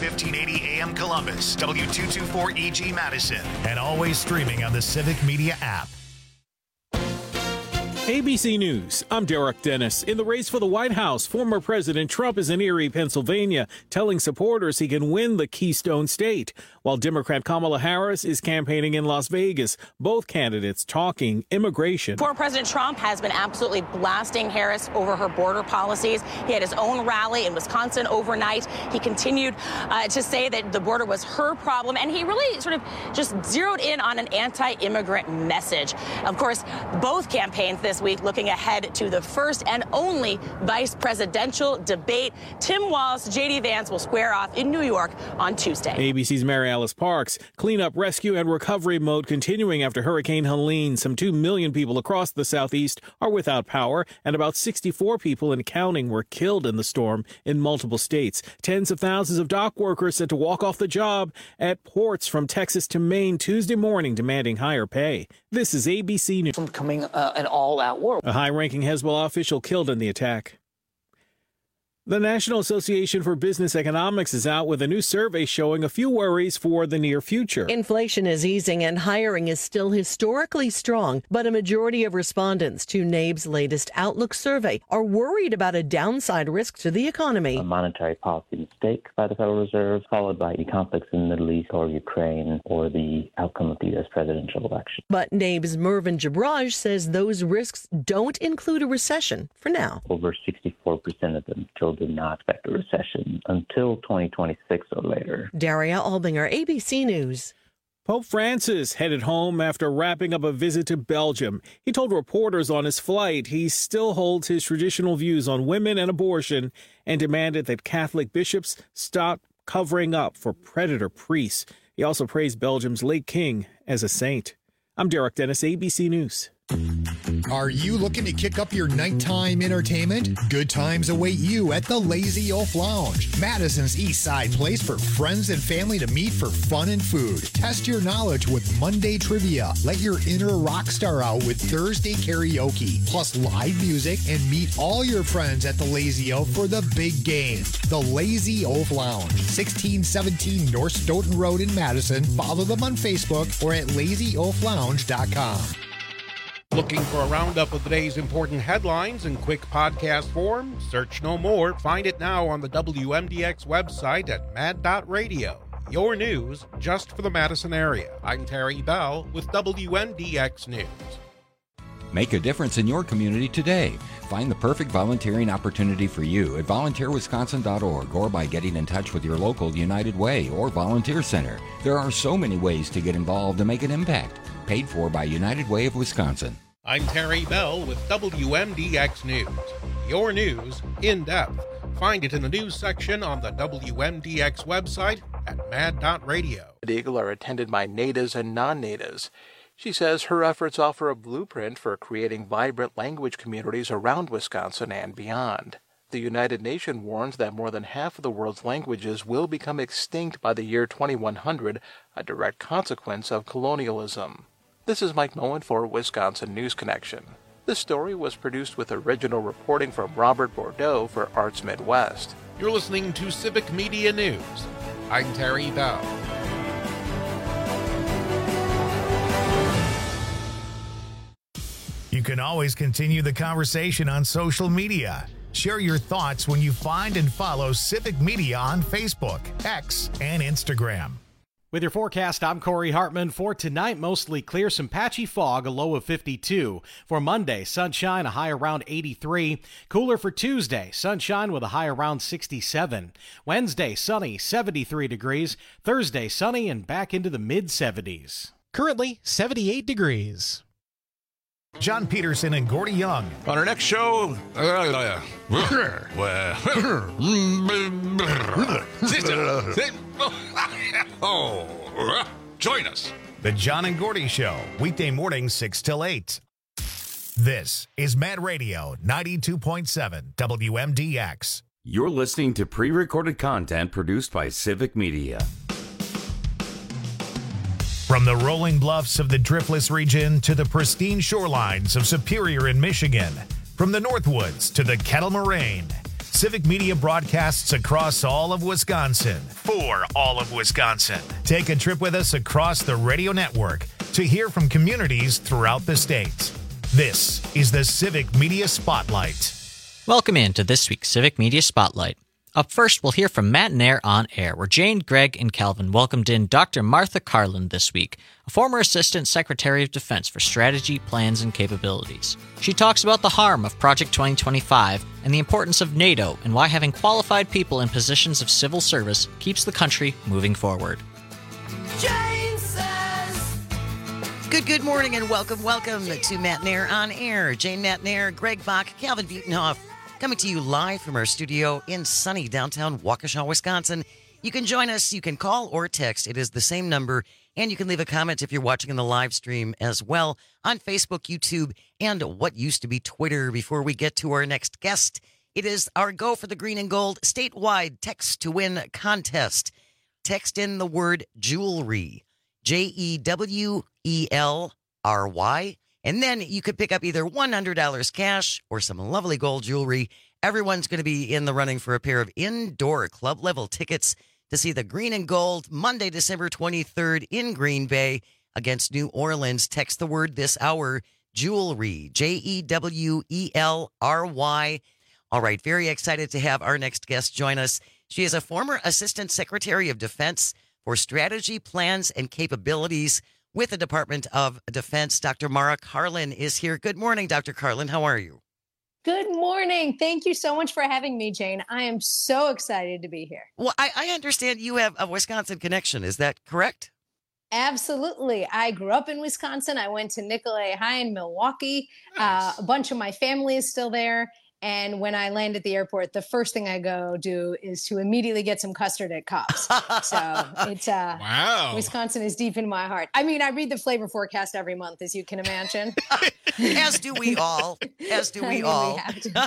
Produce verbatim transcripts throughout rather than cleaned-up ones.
fifteen eighty A M Columbus, W two twenty-four E G Madison, and always streaming on the Civic Media app. A B C News, I'm Derek Dennis. In the race for the White House, former President Trump is in Erie, Pennsylvania, telling supporters he can win the Keystone State, while Democrat Kamala Harris is campaigning in Las Vegas, both candidates talking immigration. Former President Trump has been absolutely blasting Harris over her border policies. He had his own rally in Wisconsin overnight. He continued uh, to say that the border was her problem, and he really sort of just zeroed in on an anti-immigrant message. Of course, both campaigns this week looking ahead to the first and only vice presidential debate. Tim Walz, J D Vance will square off in New York on Tuesday. A B C's Mary Alice Parks. Cleanup, rescue, and recovery mode continuing after Hurricane Helene. Some two million people across the southeast are without power, and about sixty-four people and counting were killed in the storm in multiple states. Tens of thousands of dock workers set to walk off the job at ports from Texas to Maine Tuesday morning, demanding higher pay. This is A B C News. From becoming uh, an all-out war. A high-ranking Hezbollah official killed in the attack. The National Association for Business Economics is out with a new survey showing a few worries for the near future. Inflation is easing and hiring is still historically strong, but a majority of respondents to NABE's latest Outlook survey are worried about a downside risk to the economy. A monetary policy mistake by the Federal Reserve, followed by the conflicts in the Middle East or Ukraine, or the outcome of the U S presidential election. But NABE's Mervyn Jabraj says those risks don't include a recession for now. Over sixty-four percent of them still do not expect a recession until twenty twenty-six or later. Daria Albinger, A B C News. Pope Francis headed home after wrapping up a visit to Belgium. He told reporters on his flight he still holds his traditional views on women and abortion and demanded that Catholic bishops stop covering up for predator priests. He also praised Belgium's late king as a saint. I'm Derek Dennis, A B C News. Are you looking to kick up your nighttime entertainment? Good times await you at the Lazy Oaf Lounge, Madison's East Side place for friends and family to meet for fun and food. Test your knowledge with Monday trivia. Let your inner rock star out with Thursday karaoke, plus live music, and meet all your friends at the Lazy Oaf for the big game. The Lazy Oaf Lounge, sixteen seventeen North Stoughton Road in Madison. Follow them on Facebook or at lazy oaf lounge dot com. Looking for a roundup of the day's important headlines in quick podcast form? Search no more. Find it now on the W M D X website at mad dot radio. Your news just for the Madison area. I'm Terry Bell with W M D X News. Make a difference in your community today. Find the perfect volunteering opportunity for you at volunteer wisconsin dot org or by getting in touch with your local United Way or Volunteer Center. There are so many ways to get involved and make an impact. Paid for by United Way of Wisconsin. I'm Terry Bell with W M D X News. Your news in depth. Find it in the news section on the W M D X website at mad dot radio. Eagle are attended by natives and non-natives. She says her efforts offer a blueprint for creating vibrant language communities around Wisconsin and beyond. The United Nations warns that more than half of the world's languages will become extinct by the year twenty-one hundred, a direct consequence of colonialism. This is Mike Mullen for Wisconsin News Connection. This story was produced with original reporting from Robert Bordeaux for Arts Midwest. You're listening to Civic Media News. I'm Terry Bell. You can always continue the conversation on social media. Share your thoughts when you find and follow Civic Media on Facebook, X, and Instagram. With your forecast, I'm Corey Hartman. For tonight, mostly clear, some patchy fog, a low of fifty-two. For Monday, sunshine, a high around eighty-three. Cooler for Tuesday, sunshine with a high around sixty-seven. Wednesday, sunny, seventy-three degrees. Thursday, sunny and back into the mid seventies. Currently, seventy-eight degrees. John Peterson and Gordy Young. On our next show, uh, oh, join us. The John and Gordy Show, weekday morning, six till eight. This is Mad Radio ninety-two point seven W M D X. You're listening to pre-recorded content produced by Civic Media. From the rolling bluffs of the Driftless region to the pristine shorelines of Superior in Michigan, from the Northwoods to the Kettle Moraine, Civic Media broadcasts across all of Wisconsin for all of Wisconsin. Take a trip with us across the radio network to hear from communities throughout the state. This is the Civic Media Spotlight. Welcome into this week's Civic Media Spotlight. Up first, we'll hear from Matt Nair on Air, where Jane, Greg, and Calvin welcomed in Doctor Martha Carlin this week, a former Assistant Secretary of Defense for Strategy, Plans, and Capabilities. She talks about the harm of Project twenty twenty-five and the importance of NATO and why having qualified people in positions of civil service keeps the country moving forward. Jane says. Good, good morning and welcome, welcome to Matt Nair on Air. Jane Matt Nair, Greg Bach, Calvin Butenhoff. Coming to you live from our studio in sunny downtown Waukesha, Wisconsin. You can join us. You can call or text. It is the same number. And you can leave a comment if you're watching in the live stream as well on Facebook, YouTube, and what used to be Twitter. Before we get to our next guest, it is our Go for the Green and Gold statewide text to win contest. Text in the word jewelry, J E W E L R Y. And then you could pick up either one hundred dollars cash or some lovely gold jewelry. Everyone's going to be in the running for a pair of indoor club-level tickets to see the Green and Gold Monday, December twenty-third in Green Bay against New Orleans. Text the word this hour, jewelry, J E W E L R Y. All right, very excited to have our next guest join us. She is a former Assistant Secretary of Defense for Strategy, Plans, and Capabilities with the Department of Defense. Doctor Mara Carlin is here. Good morning, Doctor Carlin. How are you? Good morning. Thank you so much for having me, Jane. I am so excited to be here. Well, I, I understand you have a Wisconsin connection. Is that correct? Absolutely. I grew up in Wisconsin. I went to Nicolet High in Milwaukee. Nice. Uh, a bunch of my family is still there. And when I land at the airport, the first thing I go do is to immediately get some custard at Cops. So it's uh, wow. Wisconsin is deep in my heart. I mean, I read the flavor forecast every month, as you can imagine. As do we all. As do we I mean, all.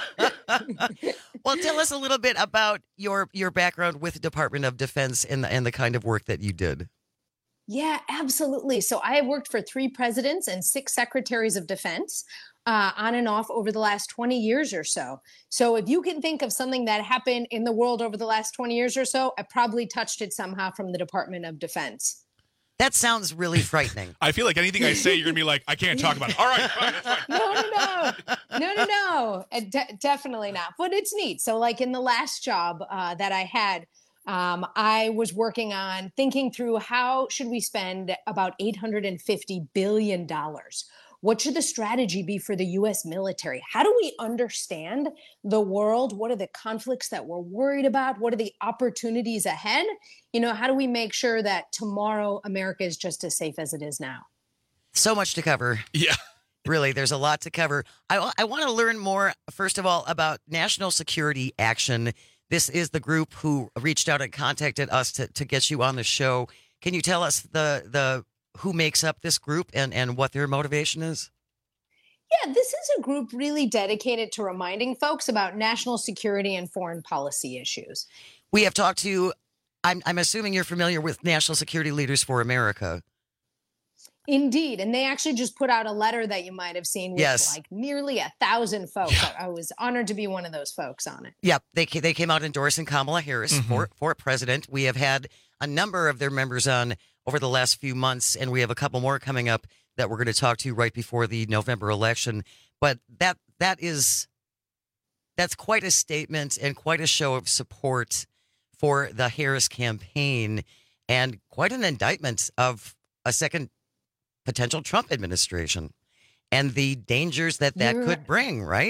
We well, tell us a little bit about your your background with the Department of Defense and the, and the kind of work that you did. Yeah, absolutely. So I have worked for three presidents and six secretaries of defense. Uh, on and off over the last twenty years or so. So if you can think of something that happened in the world over the last twenty years or so, I probably touched it somehow from the Department of Defense. That sounds really frightening. I feel like anything I say, you're going to be like, I can't talk about it. All right, fine, that's fine. No, no, no. No, no, no. Uh, de- definitely not. But it's neat. So like in the last job uh, that I had, um, I was working on thinking through how should we spend about eight hundred fifty billion dollars. What should the strategy be for the U S military? How do we understand the world? What are the conflicts that we're worried about? What are the opportunities ahead? You know, how do we make sure that tomorrow America is just as safe as it is now? So much to cover. Yeah. Really, there's a lot to cover. I, I want to learn more, first of all, about National Security Action. This is the group who reached out and contacted us to, to get you on the show. Can you tell us the the who makes up this group and, and what their motivation is? Yeah, this is a group really dedicated to reminding folks about national security and foreign policy issues. We have talked to, I'm, I'm assuming you're familiar with National Security Leaders for America. Indeed. And they actually just put out a letter that you might have seen with yes. like nearly a thousand folks. Yeah. I, I was honored to be one of those folks on it. Yep. They, they came out endorsing Kamala Harris mm-hmm. for, for president. We have had a number of their members on over the last few months, and we have a couple more coming up that we're going to talk to right before the November election. But that that is that's quite a statement and quite a show of support for the Harris campaign, and quite an indictment of a second potential Trump administration and the dangers that that You're, could bring, right?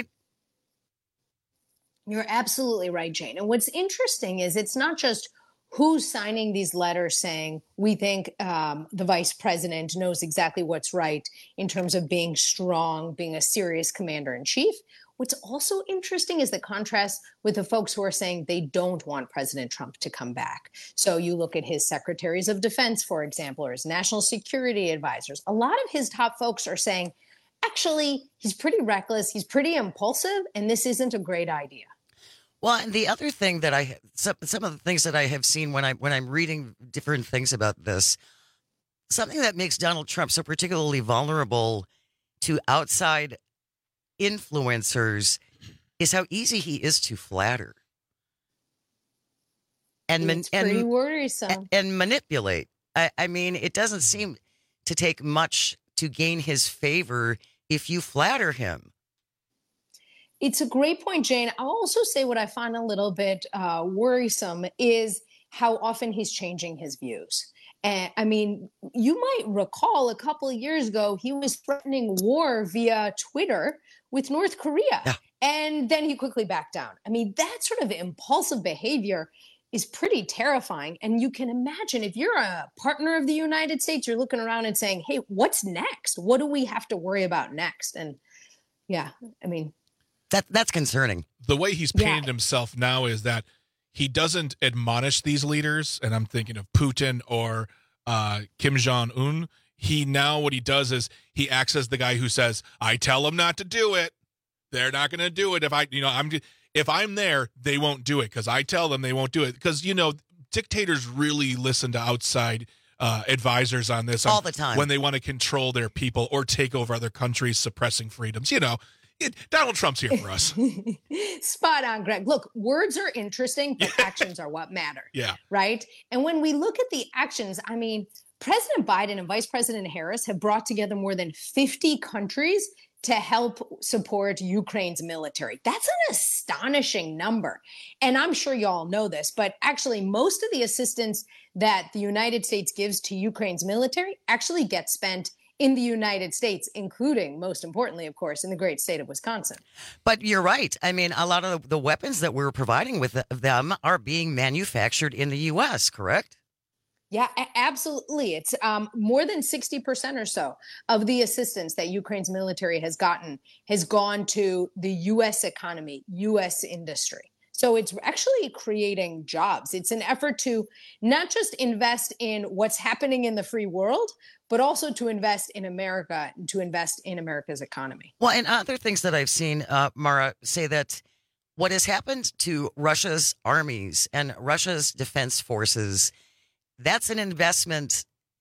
You're absolutely right, Jane. And what's interesting is it's not just who's signing these letters saying we think um, the vice president knows exactly what's right in terms of being strong, being a serious commander in chief. What's also interesting is the contrast with the folks who are saying they don't want President Trump to come back. So you look at his secretaries of defense, for example, or his national security advisors. A lot of his top folks are saying, actually, he's pretty reckless, he's pretty impulsive, and this isn't a great idea. Well, and the other thing that I, some, some of the things that I have seen when I when I'm reading different things about this, something that makes Donald Trump so particularly vulnerable to outside influencers is how easy he is to flatter. and man, it's pretty and, worrisome. and, and manipulate. I, I mean, it doesn't seem to take much to gain his favor if you flatter him. It's a great point, Jane. I'll also say what I find a little bit uh, worrisome is how often he's changing his views. And I mean, you might recall a couple of years ago, he was threatening war via Twitter with North Korea. Yeah. And then he quickly backed down. I mean, that sort of impulsive behavior is pretty terrifying. And you can imagine if you're a partner of the United States, you're looking around and saying, hey, what's next? What do we have to worry about next? And yeah, I mean, that that's concerning. The way he's painted Yeah. himself now is that he doesn't admonish these leaders, and I'm thinking of Putin or uh, Kim Jong-un. He now, what he does is he acts as the guy who says, I tell them not to do it. They're not going to do it. If I, you know, I'm, if I'm there, they won't do it because I tell them they won't do it. Because, you know, dictators really listen to outside uh, advisors on this all on, the time when they want to control their people or take over other countries, suppressing freedoms. You know, it, Donald Trump's here for us. Spot on, Greg. Look, words are interesting, but actions are what matter. Yeah. Right? And when we look at the actions, I mean, President Biden and Vice President Harris have brought together more than fifty countries to help support Ukraine's military. That's an astonishing number. And I'm sure you all know this, but actually most of the assistance that the United States gives to Ukraine's military actually gets spent in the United States, including, most importantly, of course, in the great state of Wisconsin. But you're right. I mean, a lot of the weapons that we're providing with them are being manufactured in the U S, correct? Yeah, a- absolutely. It's um, more than sixty percent or so of the assistance that Ukraine's military has gotten has gone to the U S economy, U S industry. So it's actually creating jobs. It's an effort to not just invest in what's happening in the free world, but also to invest in America and to invest in America's economy. Well, and other things that I've seen, uh, Mara, say that what has happened to Russia's armies and Russia's defense forces, that's an investment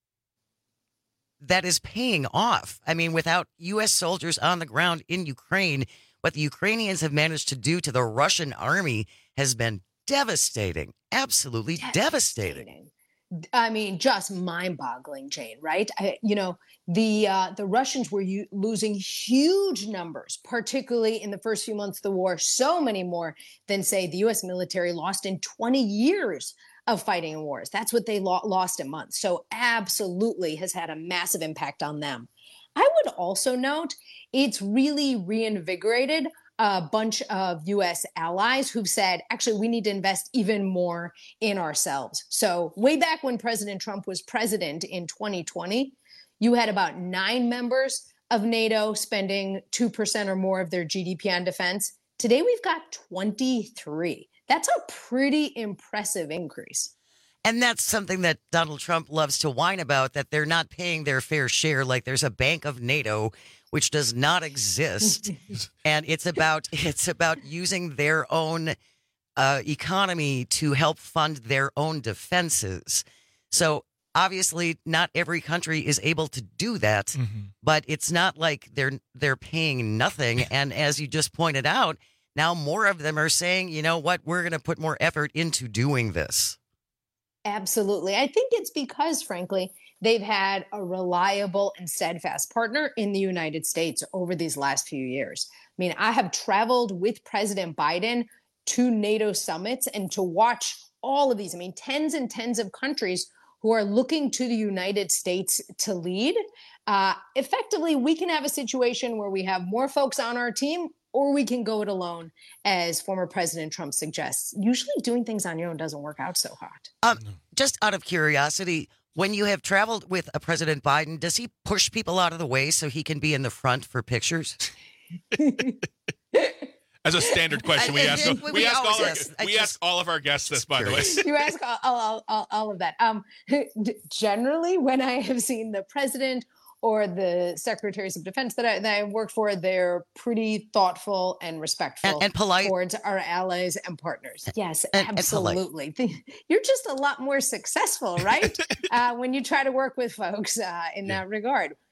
that is paying off. I mean, without U S soldiers on the ground in Ukraine, what the Ukrainians have managed to do to the Russian army has been devastating, absolutely devastating. devastating. I mean, just mind-boggling, Jane, right? I, you know, the uh, the Russians were u- losing huge numbers, particularly in the first few months of the war, so many more than, say, the U S military lost in twenty years of fighting in wars. That's what they lo- lost in months. So absolutely has had a massive impact on them. I would also note it's really reinvigorated a bunch of U S allies who've said, actually, we need to invest even more in ourselves. So way back when President Trump was president in twenty twenty, you had about nine members of NATO spending two percent or more of their G D P on defense. Today, we've got twenty-three. That's a pretty impressive increase. And that's something that Donald Trump loves to whine about, that they're not paying their fair share. Like there's a bank of NATO, which does not exist. And it's about it's about using their own uh, economy to help fund their own defenses. So obviously not every country is able to do that, mm-hmm. but it's not like they're they're paying nothing. And as you just pointed out, now more of them are saying, you know what, we're going to put more effort into doing this. Absolutely. I think it's because, frankly, they've had a reliable and steadfast partner in the United States over these last few years. I mean, I have traveled with President Biden to NATO summits and to watch all of these, I mean, tens and tens of countries who are looking to the United States to lead. Uh, effectively, we can have a situation where we have more folks on our team, or we can go it alone, as former President Trump suggests. Usually doing things on your own doesn't work out so hot. Um, just out of curiosity, when you have traveled with a President Biden, does he push people out of the way so he can be in the front for pictures? As a standard question, we I, ask, I, we, we ask all our, ask, we just, ask all of our guests this, by the way. You ask all, all, all, all of that. Um, generally, when I have seen the president or the secretaries of defense that I, that I worked for, they're pretty thoughtful and respectful and, and polite towards our allies and partners. Yes, and, absolutely. And You're just a lot more successful, right? uh, when you try to work with folks uh, in yeah. that regard.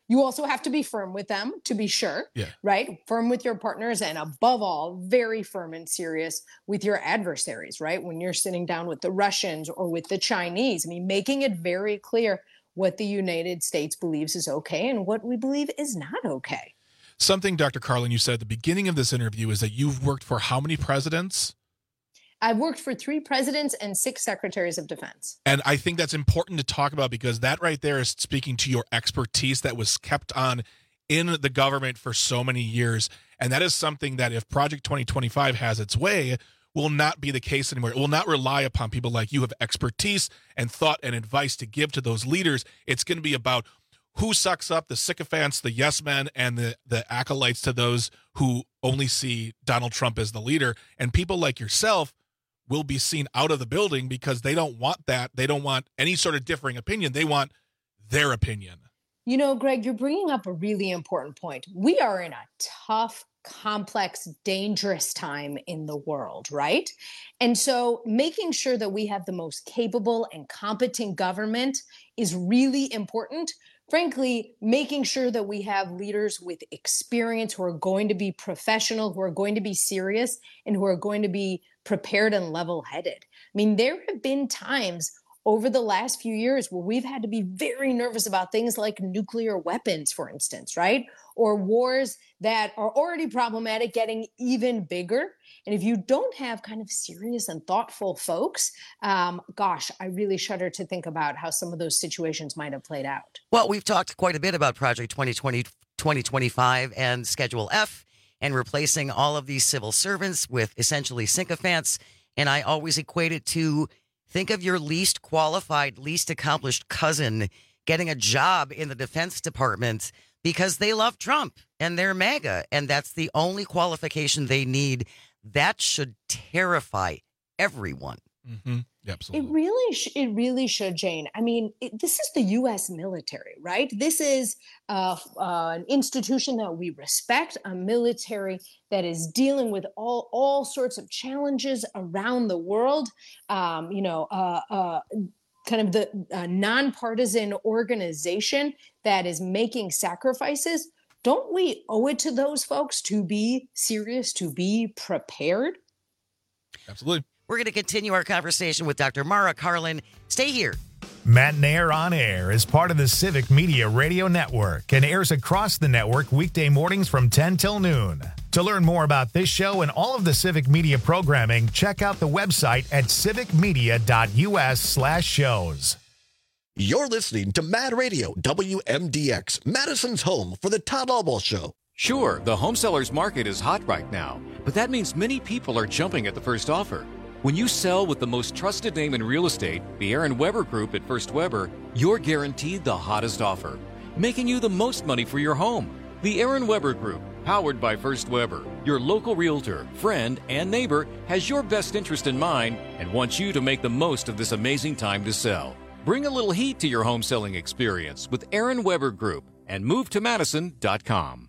You also have to be firm with them, to be sure, yeah. right? Firm with your partners, and above all, very firm and serious with your adversaries, right? When you're sitting down with the Russians or with the Chinese, I mean, making it very clear what the United States believes is okay and what we believe is not okay. Something, Doctor Carlin, you said at the beginning of this interview is that you've worked for how many presidents? I've worked for three presidents and six secretaries of defense. And I think that's important to talk about because that right there is speaking to your expertise that was kept on in the government for so many years. And that is something that if Project twenty twenty-five has its way, will not be the case anymore. It will not rely upon people like you who have expertise and thought and advice to give to those leaders. It's going to be about who sucks up the sycophants, the yes men, and the, the acolytes to those who only see Donald Trump as the leader. And people like yourself will be seen out of the building because they don't want that. They don't want any sort of differing opinion. They want their opinion. You know, Greg, you're bringing up a really important point. We are in a tough, complex, dangerous time in the world, right? And so making sure that we have the most capable and competent government is really important. Frankly, making sure that we have leaders with experience who are going to be professional, who are going to be serious, and who are going to be prepared and level-headed. I mean, there have been times over the last few years where we've had to be very nervous about things like nuclear weapons, for instance, right? Or wars that are already problematic getting even bigger. And if you don't have kind of serious and thoughtful folks, um, gosh, I really shudder to think about how some of those situations might have played out. Well, we've talked quite a bit about Project twenty twenty, twenty twenty-five and Schedule F and replacing all of these civil servants with essentially sycophants. And I always equate it to think of your least qualified, least accomplished cousin getting a job in the Defense Department because they love Trump and they're MAGA. And that's the only qualification they need. That should terrify everyone. Mm-hmm. Absolutely. It really, sh- it really should, Jane. I mean, it, this is the U S military, right? This is uh, uh, an institution that we respect, a military that is dealing with all all sorts of challenges around the world. Um, you know, uh, uh, kind of the uh, nonpartisan organization that is making sacrifices. Don't we owe it to those folks to be serious, to be prepared? Absolutely. We're going to continue our conversation with Doctor Mara Karlin. Stay here. Matt Nair on Air is part of the Civic Media Radio Network and airs across the network weekday mornings from ten till noon. To learn more about this show and all of the Civic Media programming, check out the website at civicmedia.us slash shows. You're listening to Mad Radio, W M D X, Madison's home for the Todd Albaugh Show. Sure, the home seller's market is hot right now, but that means many people are jumping at the first offer. When you sell with the most trusted name in real estate, the Aaron Weber Group at First Weber, you're guaranteed the hottest offer, making you the most money for your home. The Aaron Weber Group, powered by First Weber, your local realtor, friend, and neighbor, has your best interest in mind and wants you to make the most of this amazing time to sell. Bring a little heat to your home selling experience with Aaron Weber Group and move to madison dot com.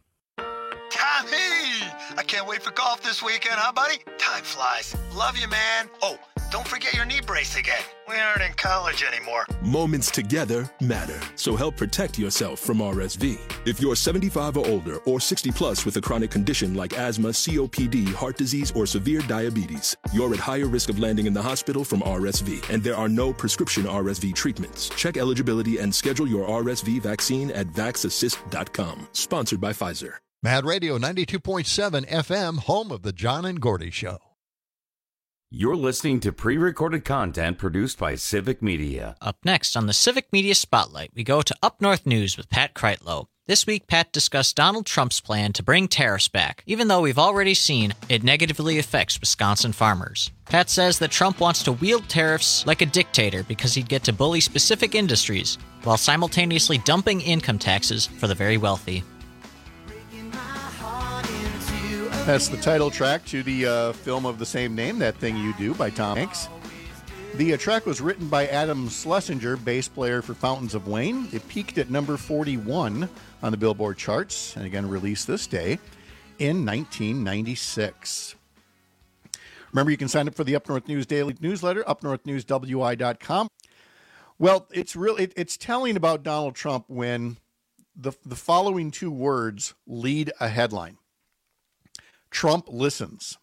Tommy! I can't wait for golf this weekend, huh, buddy? Time flies. Love you, man. Oh, don't forget your knee brace again. We aren't in college anymore. Moments together matter, so help protect yourself from R S V. If you're seventy-five or older or sixty plus with a chronic condition like asthma, C O P D, heart disease, or severe diabetes, you're at higher risk of landing in the hospital from R S V, and there are no prescription R S V treatments. Check eligibility and schedule your R S V vaccine at vax assist dot com. Sponsored by Pfizer. Mad Radio ninety-two point seven F M, home of the John and Gordy Show. You're listening to pre-recorded content produced by Civic Media. Up next on the Civic Media Spotlight, we go to Up North News with Pat Kreitlow. This week, Pat discussed Donald Trump's plan to bring tariffs back, even though we've already seen it negatively affects Wisconsin farmers. Pat says that Trump wants to wield tariffs like a dictator because he'd get to bully specific industries while simultaneously dumping income taxes for the very wealthy. That's the title track to the uh, film of the same name, That Thing You Do, by Tom Hanks. The uh, track was written by Adam Schlesinger, bass player for Fountains of Wayne. It peaked at number forty-one on the Billboard charts, and again released this day in nineteen ninety-six. Remember, you can sign up for the Up North News Daily newsletter, up north news w i dot com. Well, it's really it, it's telling about Donald Trump when the, the following two words lead a headline. Trump listens.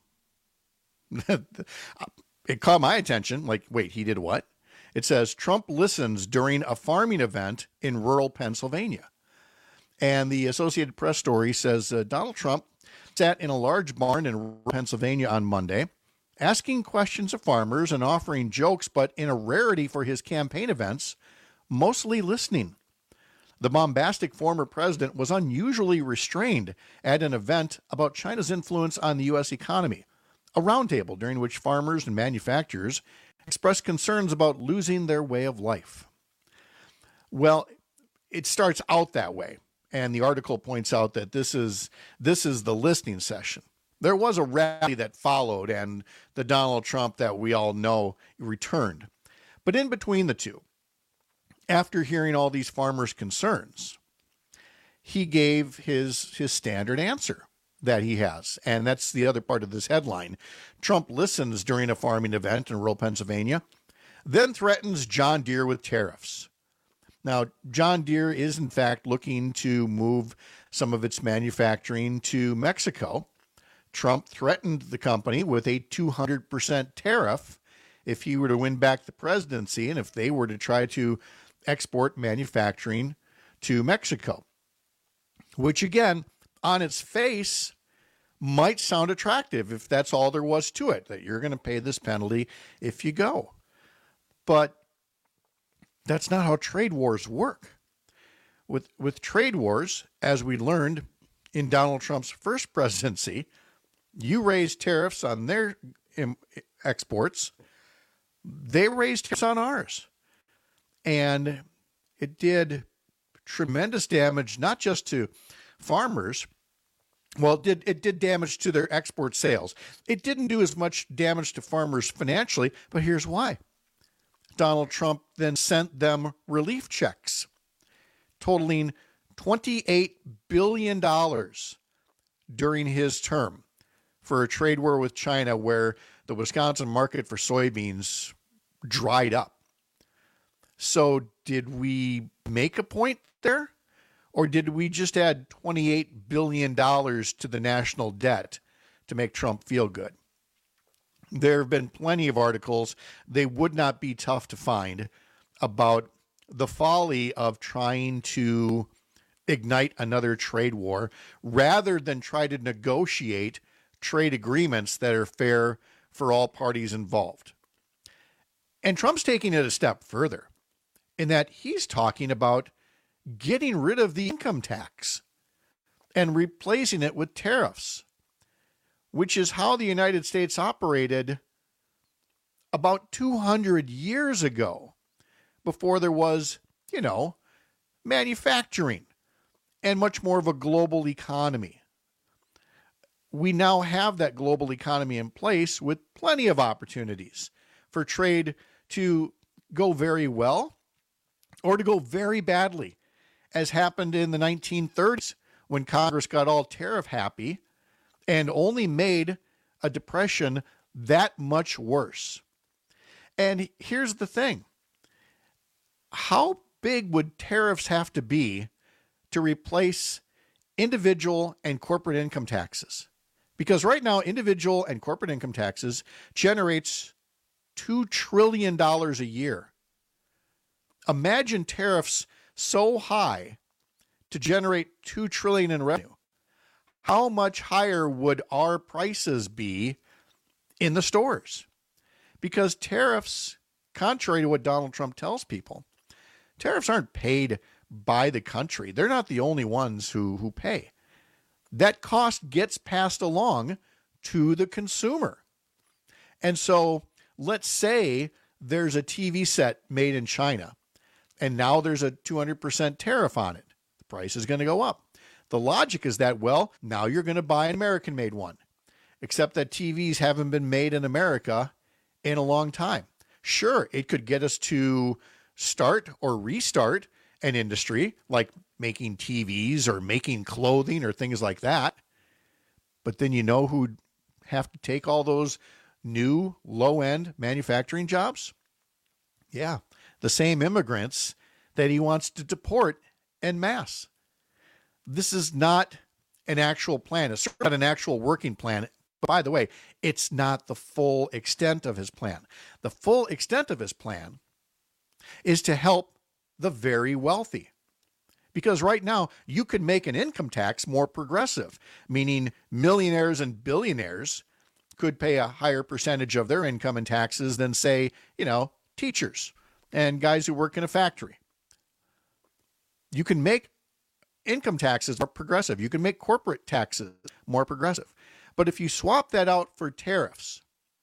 It caught my attention. Like, wait, he did what? It says Trump listens during a farming event in rural Pennsylvania. And the Associated Press story says uh, Donald Trump sat in a large barn in rural Pennsylvania on Monday, asking questions of farmers and offering jokes, but in a rarity for his campaign events, mostly listening. The bombastic former president was unusually restrained at an event about China's influence on the U S economy, a roundtable during which farmers and manufacturers expressed concerns about losing their way of life. Well, it starts out that way, and the article points out that this is this is the listening session. There was a rally that followed, and the Donald Trump that we all know returned. But in between the two, after hearing all these farmers' concerns, he gave his his standard answer that he has. And that's the other part of this headline. Trump listens during a farming event in rural Pennsylvania, then threatens John Deere with tariffs. Now, John Deere is, in fact, looking to move some of its manufacturing to Mexico. Trump threatened the company with a two hundred percent tariff if he were to win back the presidency and if they were to try to export manufacturing to Mexico, which, again, on its face might sound attractive if that's all there was to it, that you're going to pay this penalty if you go. But that's not how trade wars work. With, with trade wars, as we learned in Donald Trump's first presidency, you raise tariffs on their exports, they raised tariffs on ours. And it did tremendous damage, not just to farmers. Well, it did, it did damage to their export sales. It didn't do as much damage to farmers financially, but here's why. Donald Trump then sent them relief checks totaling twenty-eight billion dollars during his term for a trade war with China where the Wisconsin market for soybeans dried up. So did we make a point there? Or did we just add twenty-eight billion dollars to the national debt to make Trump feel good? There have been plenty of articles, they would not be tough to find, about the folly of trying to ignite another trade war rather than try to negotiate trade agreements that are fair for all parties involved. And Trump's taking it a step further in that he's talking about getting rid of the income tax and replacing it with tariffs, which is how the United States operated about two hundred years ago, before there was, you know, manufacturing and much more of a global economy. We now have that global economy in place with plenty of opportunities for trade to go very well or to go very badly, as happened in the nineteen thirties when Congress got all tariff happy and only made a depression that much worse. And here's the thing. How big would tariffs have to be to replace individual and corporate income taxes? Because right now, individual and corporate income taxes generates two trillion dollars a year. Imagine tariffs so high to generate two trillion dollars in revenue. How much higher would our prices be in the stores? Because tariffs, contrary to what Donald Trump tells people, tariffs aren't paid by the country. They're not the only ones who, who pay. That cost gets passed along to the consumer. And so let's say there's a T V set made in China, and now there's a two hundred percent tariff on it. The price is going to go up. The logic is that, well, now you're going to buy an American-made one, except that T Vs haven't been made in America in a long time. Sure, it could get us to start or restart an industry like making T Vs or making clothing or things like that. But then you know who'd have to take all those new low-end manufacturing jobs? Yeah, the same immigrants that he wants to deport en masse. this is not an actual plan. It's not an actual working plan. But by the way, it's not the full extent of his plan. The full extent of his plan is to help the very wealthy. Because right now, you could make an income tax more progressive, meaning millionaires and billionaires could pay a higher percentage of their income in taxes than, say, you know, teachers and guys who work in a factory. You can make income taxes more progressive. You can make corporate taxes more progressive. But if you swap that out for tariffs,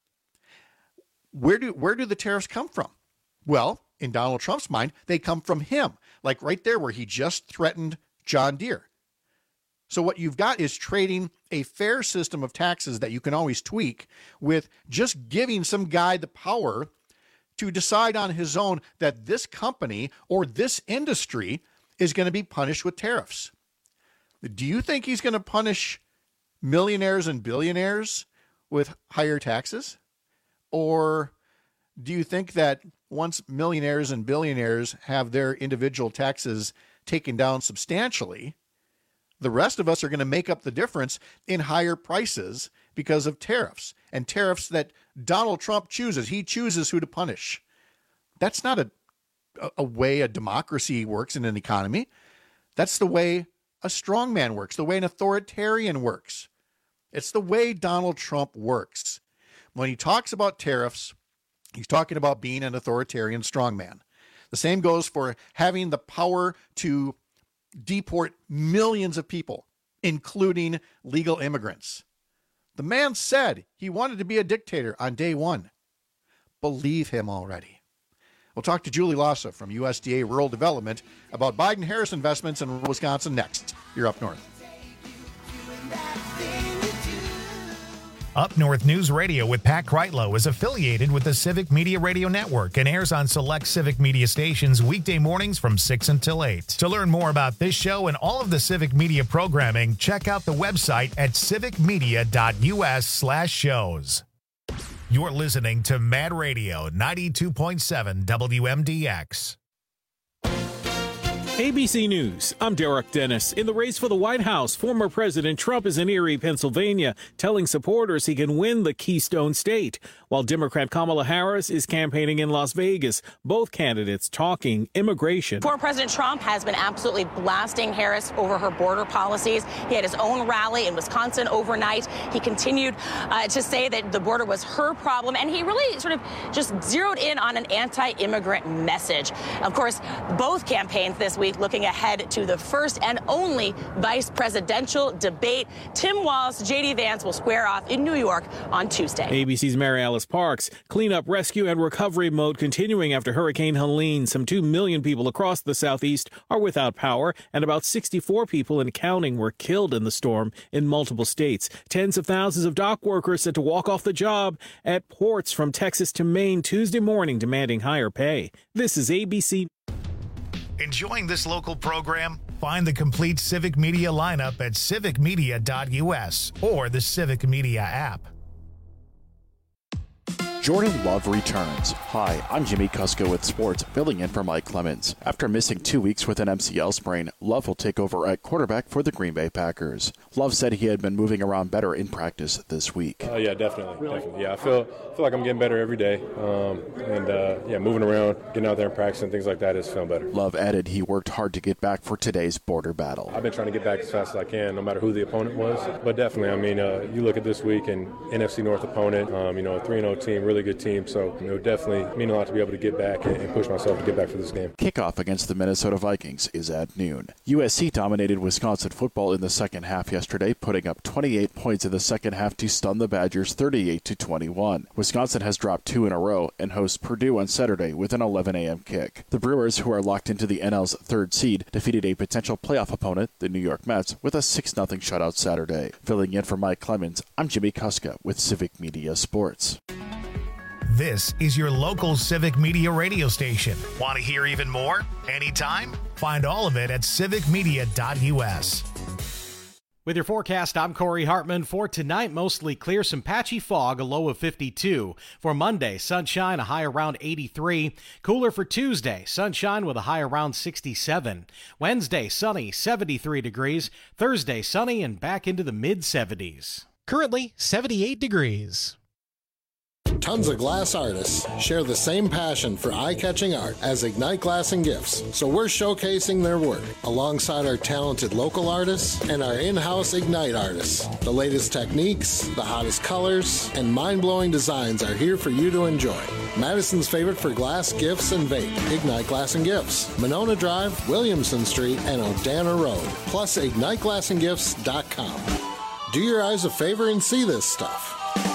where do where do the tariffs come from? Well, in Donald Trump's mind, they come from him, like right there where he just threatened John Deere. So what you've got is trading a fair system of taxes that you can always tweak with just giving some guy the power to decide on his own that this company or this industry is going to be punished with tariffs. Do you think he's going to punish millionaires and billionaires with higher taxes? Or do you think that once millionaires and billionaires have their individual taxes taken down substantially, the rest of us are going to make up the difference in higher prices because of tariffs, and tariffs that Donald Trump chooses? He chooses who to punish. That's not a, a way a democracy works in an economy. That's the way a strongman works, the way an authoritarian works. It's the way Donald Trump works. When he talks about tariffs, he's talking about being an authoritarian strongman. The same goes for having the power to deport millions of people, including legal immigrants. The man said he wanted to be a dictator on day one. Believe him already. We'll talk to Julie Lassa from U S D A Rural Development about Biden-Harris investments in Wisconsin next. You're Up North. Up North News Radio with Pat Kreitlow is affiliated with the Civic Media Radio Network and airs on select Civic Media stations weekday mornings from six until eight. To learn more about this show and all of the Civic Media programming, check out the website at civicmedia.us slash shows. You're listening to Mad Radio ninety-two point seven W M D X. A B C News, I'm Derek Dennis. In the race for the White House, former President Trump is in Erie, Pennsylvania, telling supporters he can win the Keystone State, while Democrat Kamala Harris is campaigning in Las Vegas, both candidates talking immigration. Former President Trump has been absolutely blasting Harris over her border policies. He had his own rally in Wisconsin overnight. He continued uh, to say that the border was her problem, and he really sort of just zeroed in on an anti-immigrant message. Of course, both campaigns this week looking ahead to the first and only vice presidential debate. Tim Walz, J D Vance will square off in New York on Tuesday. A B C's Mary Alice Parks. Cleanup, rescue, and recovery mode continuing after Hurricane Helene. Some two million people across the southeast are without power, and about sixty-four people and counting were killed in the storm in multiple states. Tens of thousands of dock workers set to walk off the job at ports from Texas to Maine Tuesday morning, demanding higher pay. This is A B C. Enjoying this local program? Find the complete Civic Media lineup at civic media dot U S or the Civic Media app. Jordan Love returns. Hi, I'm Jimmy Kuska with sports, filling in for Mike Clemens. After missing two weeks with an M C L sprain, Love will take over at quarterback for the Green Bay Packers. Love said he had been moving around better in practice this week. Uh, yeah, definitely, definitely. Yeah, I feel feel like I'm getting better every day, um, and uh, yeah, moving around, getting out there and practicing, things like that is feeling better. Love added he worked hard to get back for today's border battle. I've been trying to get back as fast as I can, no matter who the opponent was. But definitely, I mean, uh, you look at this week and N F C North opponent, um, you know, a three and oh team, really good team. So it would definitely mean a lot to be able to get back and push myself to get back for this game. Kickoff against the Minnesota Vikings is at noon. U S C dominated Wisconsin football in the second half yesterday, putting up twenty-eight points in the second half to stun the Badgers thirty-eight to twenty-one. Wisconsin has dropped two in a row and hosts Purdue on Saturday with an eleven a.m. kick. The Brewers, who are locked into the N L's third seed, defeated a potential playoff opponent, the New York Mets, with a six nothing shutout Saturday. Filling in for Mike Clemens, I'm Jimmy Kuska with Civic Media Sports. This is your local Civic Media radio station. Want to hear even more? Anytime? Find all of it at civic media dot U S. With your forecast, I'm Corey Hartman. For tonight, mostly clear, some patchy fog, a low of fifty-two. For Monday, sunshine, a high around eighty-three. Cooler for Tuesday, sunshine with a high around sixty-seven. Wednesday, sunny, seventy-three degrees. Thursday, sunny and back into the mid seventies. Currently, seventy-eight degrees. Tons of glass artists share the same passion for eye-catching art as Ignite Glass and Gifts, so we're showcasing their work alongside our talented local artists and our in-house Ignite artists. The latest techniques, the hottest colors, and mind-blowing designs are here for you to enjoy. Madison's favorite for glass, gifts, and vape, Ignite Glass and Gifts. Monona Drive, Williamson Street, and Odana Road, plus ignite glass and gifts dot com. Do your eyes a favor and see this stuff.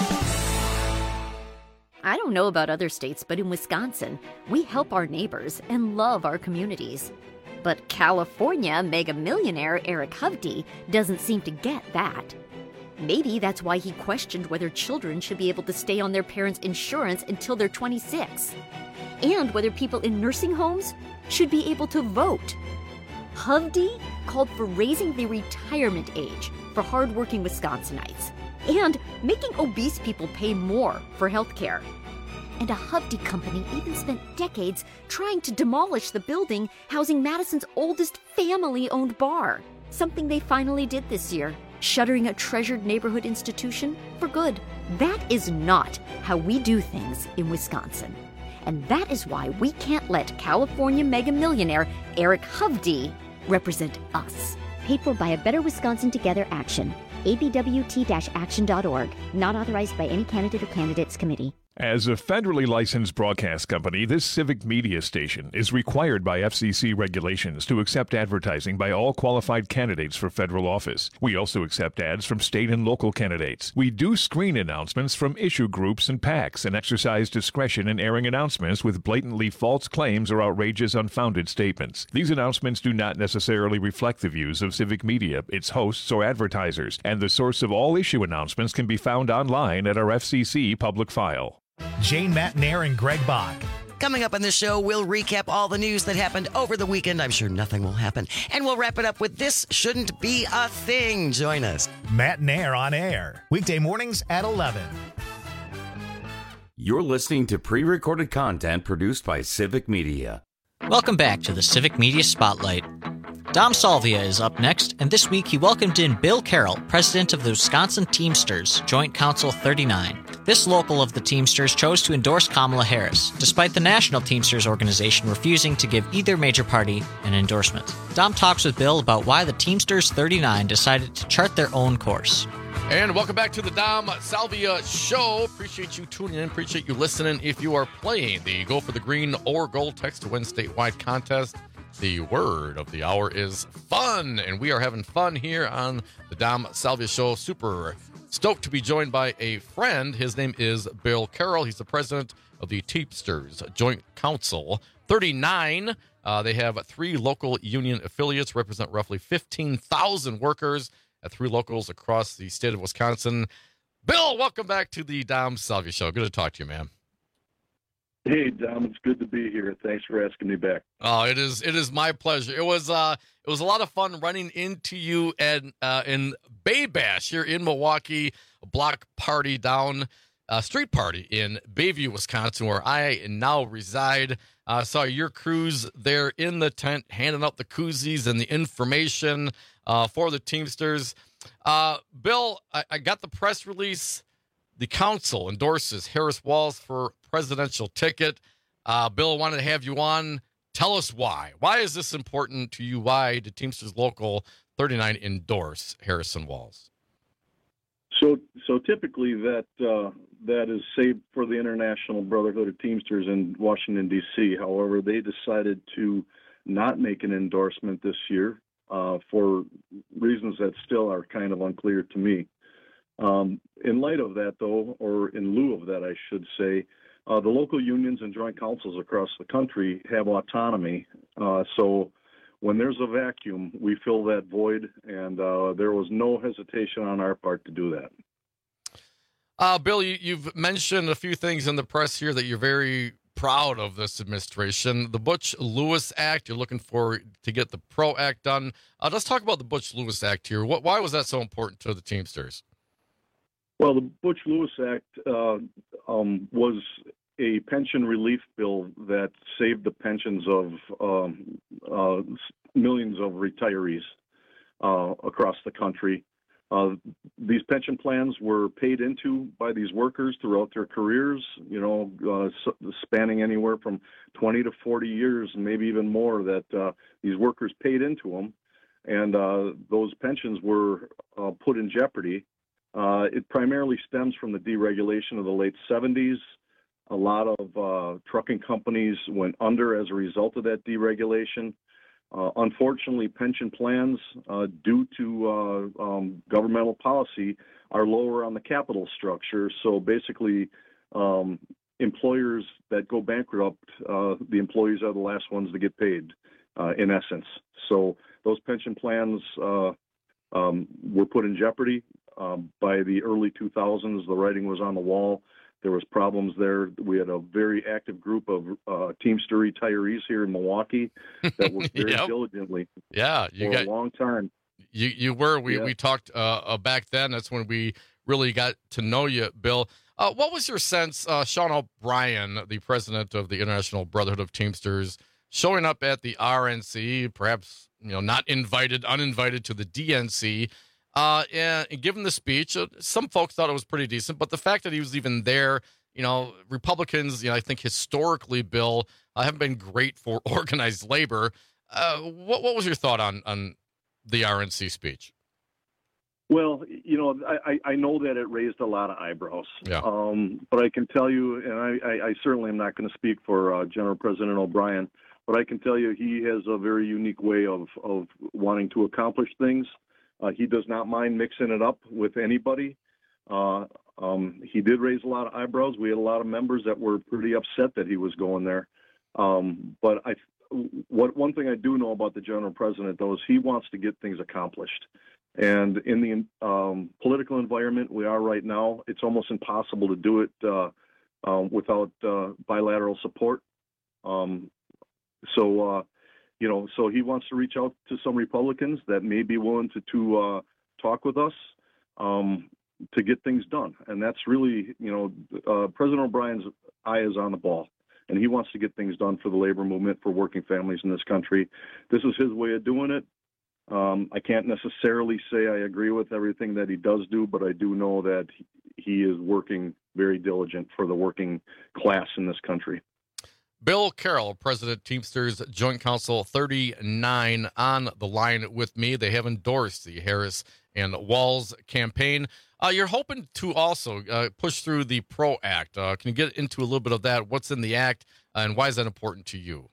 I don't know about other states, but in Wisconsin, we help our neighbors and love our communities. But California mega millionaire Eric Hovde doesn't seem to get that. Maybe that's why he questioned whether children should be able to stay on their parents' insurance until they're twenty-six, and whether people in nursing homes should be able to vote. Hovde called for raising the retirement age for hardworking Wisconsinites and making obese people pay more for health care. And a Hovde company even spent decades trying to demolish the building housing Madison's oldest family-owned bar, something they finally did this year, shuttering a treasured neighborhood institution for good. That is not how we do things in Wisconsin. And that is why we can't let California mega millionaire Eric Hovde represent us. Paid for by a Better Wisconsin Together Action. A B W T action dot org. Not authorized by any candidate or candidates committee. As a federally licensed broadcast company, this civic media station is required by F C C regulations to accept advertising by all qualified candidates for federal office. We also accept ads from state and local candidates. We do screen announcements from issue groups and PACs and exercise discretion in airing announcements with blatantly false claims or outrageous, unfounded statements. These announcements do not necessarily reflect the views of civic media, its hosts, or advertisers, and the source of all issue announcements can be found online at our F C C public file. Jane Matnair and Greg Bach. Coming up on this show, we'll recap all the news that happened over the weekend. I'm sure nothing will happen. And we'll wrap it up with This Shouldn't Be a Thing. Join us. Matnair on air. Weekday mornings at eleven. You're listening to pre-recorded content produced by Civic Media. Welcome back to the Civic Media Spotlight. Dom Salvia is up next, and this week he welcomed in Bill Carroll, president of the Wisconsin Teamsters, Joint Council thirty-nine. This local of the Teamsters chose to endorse Kamala Harris, despite the National Teamsters organization refusing to give either major party an endorsement. Dom talks with Bill about why the Teamsters thirty-nine decided to chart their own course. And welcome back to the Dom Salvia Show. Appreciate you tuning in. Appreciate you listening. If you are playing the Go for the Green or Gold Text to Win statewide contest, the word of the hour is fun, and we are having fun here on the Dom Salvia Show. Super stoked to be joined by a friend. His name is Bill Carroll. He's the president of the Teamsters Joint Council thirty-nine. Uh, they have three local union affiliates, represent roughly fifteen thousand workers at three locals across the state of Wisconsin. Bill, welcome back to the Dom Salvia Show. Good to talk to you, man. Hey, Dom, it's good to be here. Thanks for asking me back. Oh, it is it is my pleasure. It was uh it was a lot of fun running into you at uh in Bay Bash here in Milwaukee, a block party down uh street party in Bayview, Wisconsin, where I now reside. I uh, saw your crews there in the tent handing out the koozies and the information uh for the Teamsters. Uh Bill, I, I got the press release. The council endorses Harris Walz for presidential ticket. Uh, Bill, wanted to have you on. Tell us why. Why is this important to you? Why did Teamsters Local thirty-nine endorse Harrison Walz? So, so typically that uh, that is saved for the International Brotherhood of Teamsters in Washington, D C However, they decided to not make an endorsement this year uh, for reasons that still are kind of unclear to me. Um, in light of that, though, or in lieu of that, I should say, uh, the local unions and joint councils across the country have autonomy. Uh, so when there's a vacuum, we fill that void, and uh, there was no hesitation on our part to do that. Uh, Bill, you, you've mentioned a few things in the press here that you're very proud of this administration. The Butch Lewis Act, you're looking for to get the PRO Act done. Uh, let's talk about the Butch Lewis Act here. What, why was that so important to the Teamsters? Well, the Butch Lewis Act uh, um, was a pension relief bill that saved the pensions of um, uh, millions of retirees uh, across the country. Uh, these pension plans were paid into by these workers throughout their careers, you know, uh, spanning anywhere from twenty to forty years, maybe even more, that uh, these workers paid into them. And uh, those pensions were uh, put in jeopardy. Uh, it primarily stems from the deregulation of the late seventies. A lot of uh, trucking companies went under as a result of that deregulation. Uh, unfortunately, pension plans, uh, due to uh, um, governmental policy, are lower on the capital structure. So basically, um, employers that go bankrupt, uh, the employees are the last ones to get paid, uh, in essence. So those pension plans uh, um, were put in jeopardy. Um, by the early two thousands, the writing was on the wall. There was problems there. We had a very active group of uh, Teamster retirees here in Milwaukee that worked very Yep. diligently Yeah, you for got a long time. You you were we Yeah. we talked uh, uh, back then. That's when we really got to know you, Bill. Uh, what was your sense, uh, Sean O'Brien, the president of the International Brotherhood of Teamsters, showing up at the R N C, perhaps you know not invited, uninvited to the D N C, uh, and, and given the speech? Uh, some folks thought it was pretty decent, but the fact that he was even there, you know, Republicans, you know, I think historically, Bill, uh, haven't been great for organized labor. Uh, what what was your thought on on the R N C speech? Well, you know, I, I know that it raised a lot of eyebrows. Yeah. Um, but I can tell you, and I, I, I certainly am not going to speak for uh, General President O'Brien, but I can tell you he has a very unique way of, of wanting to accomplish things. Uh, he does not mind mixing it up with anybody. Uh, um, he did raise a lot of eyebrows. We had a lot of members that were pretty upset that he was going there. Um, but I, what one thing I do know about the General President, though, is he wants to get things accomplished. And in the um, political environment we are right now, it's almost impossible to do it uh, uh, without uh, bilateral support. Um, so, uh, you know, so he wants to reach out to some Republicans that may be willing to, to uh, talk with us um, to get things done. And that's really, you know, uh, President O'Brien's eye is on the ball, and he wants to get things done for the labor movement, for working families in this country. This is his way of doing it. Um, I can't necessarily say I agree with everything that he does do, but I do know that he is working very diligent for the working class in this country. Bill Carroll, President Teamsters Joint Council thirty-nine, on the line with me. They have endorsed the Harris and Walz campaign. Uh, you're hoping to also uh, push through the PRO Act. Uh, can you get into a little bit of that? What's in the act, and why is that important to you?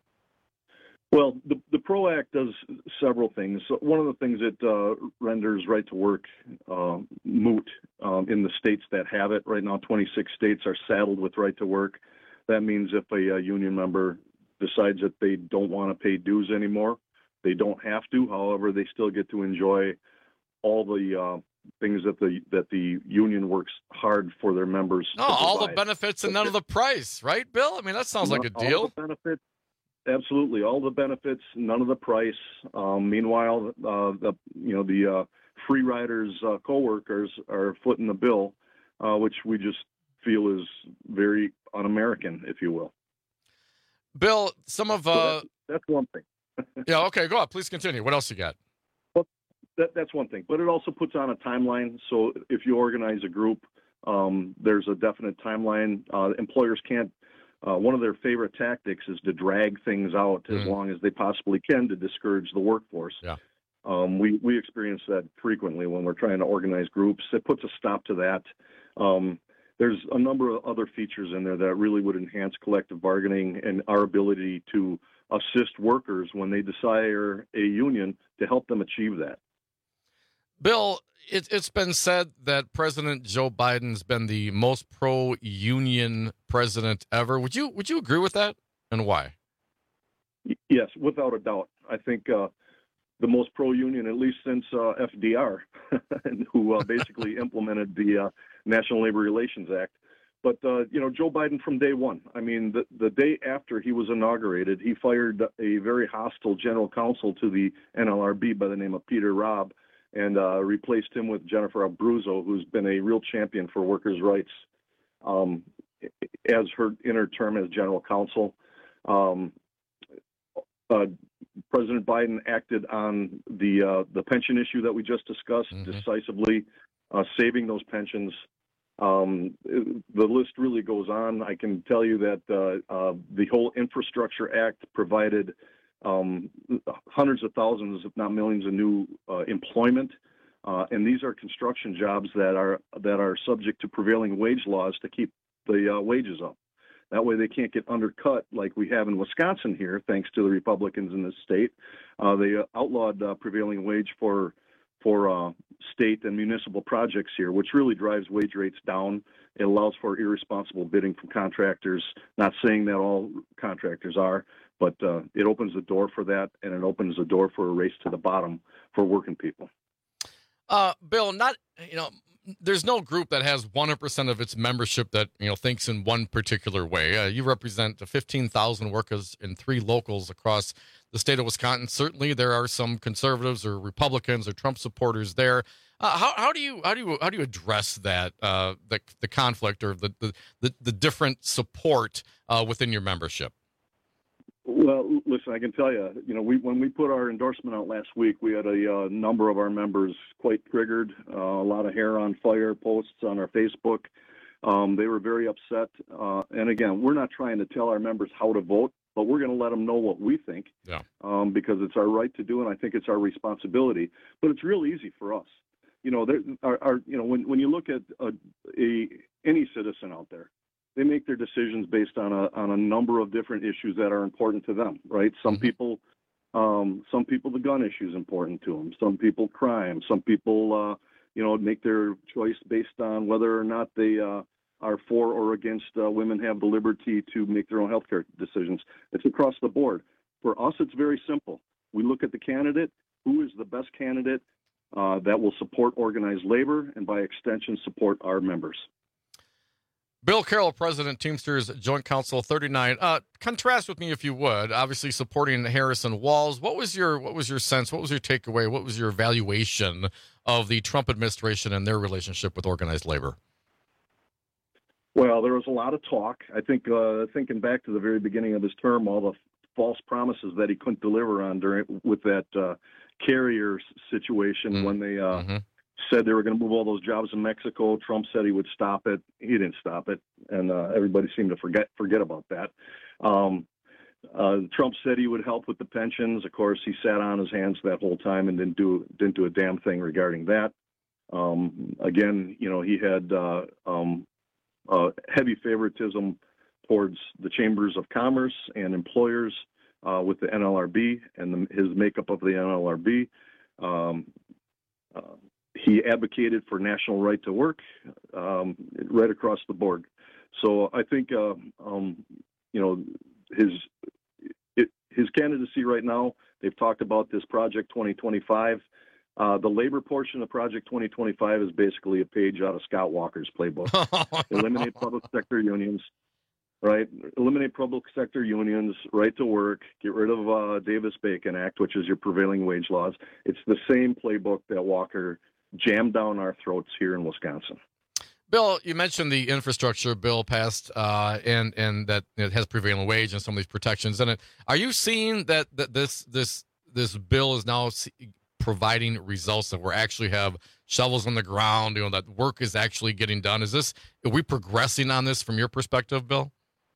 Well, the, the PRO Act does several things. So one of the things it uh, renders right to work uh, moot um, in the states that have it. Right now, twenty-six states are saddled with right to work. That means if a, a union member decides that they don't want to pay dues anymore, they don't have to. However, they still get to enjoy all the uh, things that the that the union works hard for their members. Oh, all the benefits and none of the price, right, Bill? I mean, that sounds like a deal. All the benefits. Absolutely, all the benefits, none of the price. Um, meanwhile, uh, the you know the uh, free riders' uh, coworkers are footing the bill, uh, which we just feel is very un-American, if you will. Bill, some of uh, so that's, that's one thing. yeah, okay, go on. Please continue. What else you got? Well, that, that's one thing, but it also puts on a timeline. So if you organize a group, um, there's a definite timeline. Uh, employers can't. Uh, one of their favorite tactics is to drag things out as mm. long as they possibly can to discourage the workforce. Yeah. Um, we, we experience that frequently when we're trying to organize groups. It puts a stop to that. Um, there's a number of other features in there that really would enhance collective bargaining and our ability to assist workers when they desire a union to help them achieve that. Bill, it, it's been said that President Joe Biden's been the most pro-union president ever. Would you would you agree with that, and why? Yes, without a doubt. I think uh, the most pro-union, at least since uh, F D R, who uh, basically implemented the uh, National Labor Relations Act. But, uh, you know, Joe Biden from day one, I mean, the, the day after he was inaugurated, he fired a very hostile general counsel to the N L R B by the name of Peter Robb and uh, replaced him with Jennifer Abruzzo, who's been a real champion for workers' rights um, as her in her term as general counsel. Um, uh, President Biden acted on the uh, the pension issue that we just discussed mm-hmm. decisively, uh, saving those pensions. Um, the list really goes on. I can tell you that uh, uh, the whole Infrastructure Act provided um, hundreds of thousands, if not millions, of new uh, employment, uh, and these are construction jobs that are that are subject to prevailing wage laws to keep the uh, wages up. That way, they can't get undercut like we have in Wisconsin here, thanks to the Republicans in this state. Uh, they outlawed uh, prevailing wage for for uh, state and municipal projects here, which really drives wage rates down. It allows for irresponsible bidding from contractors. Not saying that all contractors are, but uh, it opens the door for that, and it opens the door for a race to the bottom for working people. Uh, Bill, not you know, there's no group that has one hundred percent of its membership that you know thinks in one particular way. Uh, you represent fifteen thousand workers in three locals across the state of Wisconsin. Certainly, there are some conservatives or Republicans or Trump supporters there. Uh, how how do you how do you how do you address that uh, the the conflict or the the the, the different support uh, within your membership? Well, listen, I can tell you, you know, we when we put our endorsement out last week, we had a uh, number of our members quite triggered, uh, a lot of hair on fire posts on our Facebook. Um, they were very upset. Uh, and again, we're not trying to tell our members how to vote, but we're going to let them know what we think yeah. um, because it's our right to do, and I think it's our responsibility. But it's real easy for us. You know, there are, are you know, when when you look at a, a any citizen out there, they make their decisions based on a on a number of different issues that are important to them, right? Some mm-hmm. people, um, some people, the gun issue is important to them. Some people, crime. Some people, uh, you know, make their choice based on whether or not they uh, are for or against uh, women have the liberty to make their own healthcare decisions. It's across the board. For us, it's very simple. We look at the candidate, who is the best candidate uh, that will support organized labor and by extension support our members. Bill Carroll, President, Teamsters Joint Council thirty-nine. Uh, contrast with me, if you would. Obviously, supporting Harrison Walls. What was your What was your sense? What was your takeaway? What was your evaluation of the Trump administration and their relationship with organized labor? Well, there was a lot of talk. I think, uh, thinking back to the very beginning of his term, all the false promises that he couldn't deliver on during with that uh, carrier situation mm-hmm. when they. Uh, mm-hmm. said they were going to move all those jobs in Mexico. Trump said he would stop it. He didn't stop it, and uh, everybody seemed to forget forget about that. Um, uh, Trump said he would help with the pensions. Of course, he sat on his hands that whole time and didn't do didn't do a damn thing regarding that. Um, again, you know, he had uh, um, uh, heavy favoritism towards the chambers of commerce and employers uh, with the N L R B and the, his makeup of the N L R B. Um, uh, He advocated for national right to work um, right across the board. So I think, uh, um, you know, his it, his candidacy right now, they've talked about this Project twenty twenty-five. Uh, the labor portion of Project twenty twenty-five is basically a page out of Scott Walker's playbook. Eliminate public sector unions, right? Eliminate public sector unions, right to work, get rid of uh, Davis-Bacon Act, which is your prevailing wage laws. It's the same playbook that Walker jammed down our throats here in Wisconsin. Bill, you mentioned the infrastructure bill passed uh, and and that it has prevailing wage and some of these protections in it. Are you seeing that, that this this this bill is now providing results, that we actually have shovels on the ground, you know, that work is actually getting done? Is this, are we progressing on this from your perspective, Bill?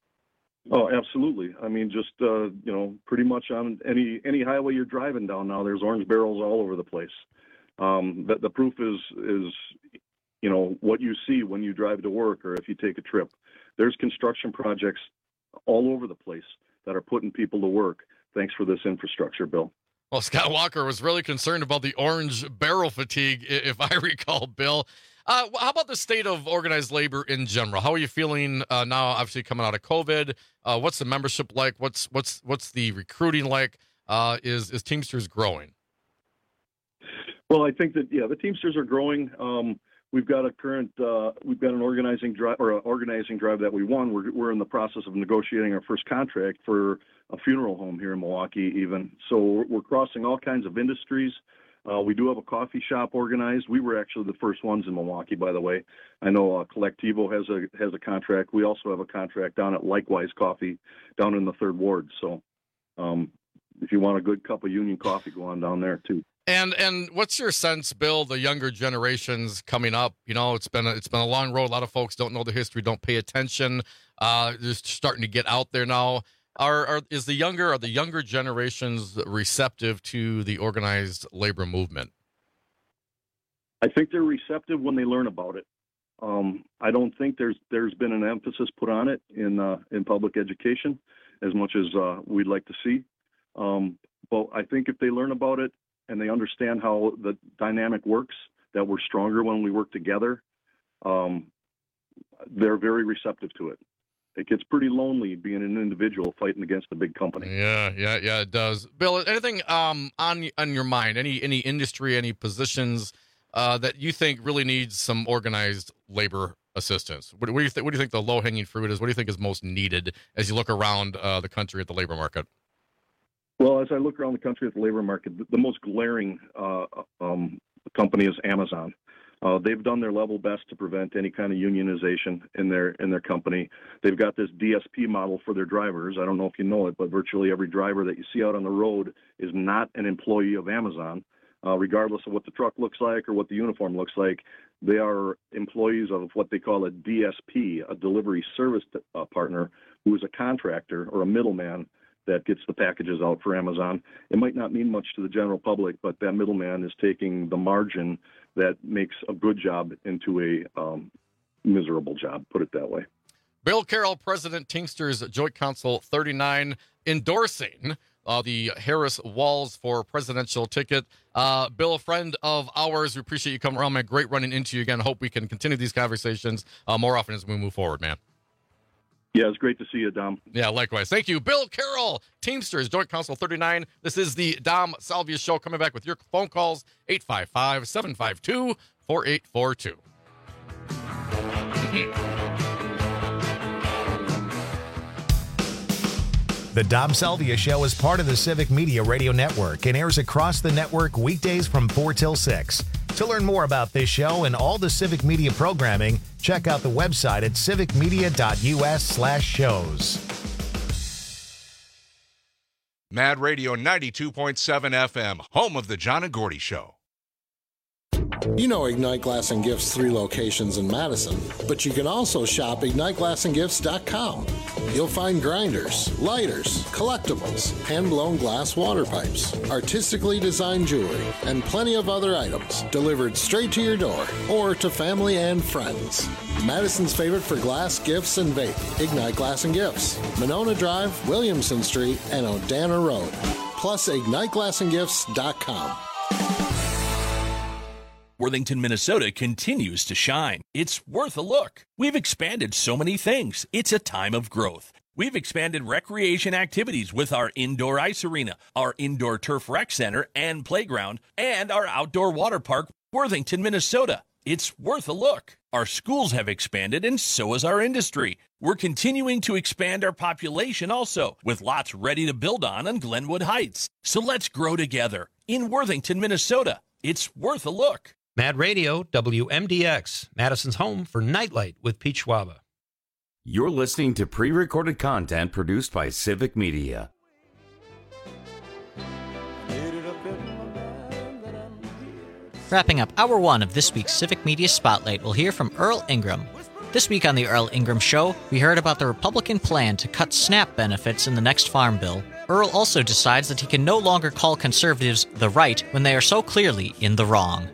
Oh, absolutely. I mean, just, uh, you know, pretty much on any any highway you're driving down now, there's orange barrels all over the place. Um, the, the proof is, is, you know, what you see when you drive to work or if you take a trip. There's construction projects all over the place that are putting people to work thanks for this infrastructure bill. Well, Scott Walker was really concerned about the orange barrel fatigue, if I recall, Bill. Uh, how about the state of organized labor in general? How are you feeling uh, now, obviously coming out of COVID? Uh, what's the membership like? What's what's what's the recruiting like? Uh, is, is Teamsters growing? Well, I think that, yeah, the Teamsters are growing. Um, we've got a current, uh, we've got an organizing drive or an organizing drive that we won. We're we're in the process of negotiating our first contract for a funeral home here in Milwaukee, even. So we're, we're crossing all kinds of industries. Uh, we do have a coffee shop organized. We were actually the first ones in Milwaukee, by the way. I know uh, Collectivo has a has a contract. We also have a contract down at Likewise Coffee down in the third ward. So um, if you want a good cup of Union coffee, go on down there too. And and what's your sense, Bill? The younger generations coming up, you know, it's been a, it's been a long road. A lot of folks don't know the history, don't pay attention. Uh, just starting to get out there now. Are, are is the younger are the younger generations receptive to the organized labor movement? I think they're receptive when they learn about it. Um, I don't think there's there's been an emphasis put on it in uh, in public education as much as uh, we'd like to see. Um, but I think if they learn about it and they understand how the dynamic works, that we're stronger when we work together, um, they're very receptive to it. It gets pretty lonely being an individual fighting against a big company. Yeah, yeah, yeah, it does. Bill, anything um, on on your mind? Any any industry, any positions uh, that you think really needs some organized labor assistance? What, what do you think? What do you think the low hanging fruit is? What do you think is most needed as you look around uh, the country at the labor market? Well, as I look around the country at the labor market, the, the most glaring uh, um, company is Amazon. Uh, they've done their level best to prevent any kind of unionization in their in their company. They've got this D S P model for their drivers. I don't know if you know it, but virtually every driver that you see out on the road is not an employee of Amazon, uh, regardless of what the truck looks like or what the uniform looks like. They are employees of what they call a D S P, a delivery service uh, partner, who is a contractor or a middleman that gets the packages out for Amazon. It might not mean much to the general public, but that middleman is taking the margin that makes a good job into a um, miserable job, put it that way. Bill Carroll, President, Teamsters Joint Council thirty-nine, endorsing uh, the Harris Walls for presidential ticket. Uh, Bill, a friend of ours, we appreciate you coming around, man. Great running into you again. Hope we can continue these conversations uh, more often as we move forward, man. Yeah, it's great to see you, Dom. Yeah, likewise. Thank you. Bill Carroll, Teamsters Joint Council thirty-nine. This is the Dom Salvia Show. Coming back with your phone calls, eight five five, seven five two, four eight four two. The Dom Salvia Show is part of the Civic Media Radio Network and airs across the network weekdays from four till six. To learn more about this show and all the Civic Media programming, check out the website at civicmedia.us slash shows. Mad Radio ninety-two point seven F M, home of the John and Gordy Show. You know Ignite Glass and Gifts' three locations in Madison, but you can also shop ignite glass and gifts dot com. You'll find grinders, lighters, collectibles, hand-blown glass water pipes, artistically designed jewelry, and plenty of other items delivered straight to your door or to family and friends. Madison's favorite for glass, gifts, and vape, Ignite Glass and Gifts, Monona Drive, Williamson Street, and Odana Road. Plus ignite glass and gifts dot com. Worthington, Minnesota continues to shine. It's worth a look. We've expanded so many things. It's a time of growth. We've expanded recreation activities with our indoor ice arena, our indoor turf rec center and playground, and our outdoor water park, Worthington, Minnesota. It's worth a look. Our schools have expanded, and so has our industry. We're continuing to expand our population also, with lots ready to build on on Glenwood Heights. So let's grow together in Worthington, Minnesota. It's worth a look. Mad Radio, W M D X, Madison's home for Nightlight with Pete Schwaba. You're listening to pre-recorded content produced by Civic Media. Wrapping up hour one of this week's Civic Media Spotlight, we'll hear from Earl Ingram. This week on the Earl Ingram Show, we heard about the Republican plan to cut SNAP benefits in the next farm bill. Earl also decides that he can no longer call conservatives the right when they are so clearly in the wrong.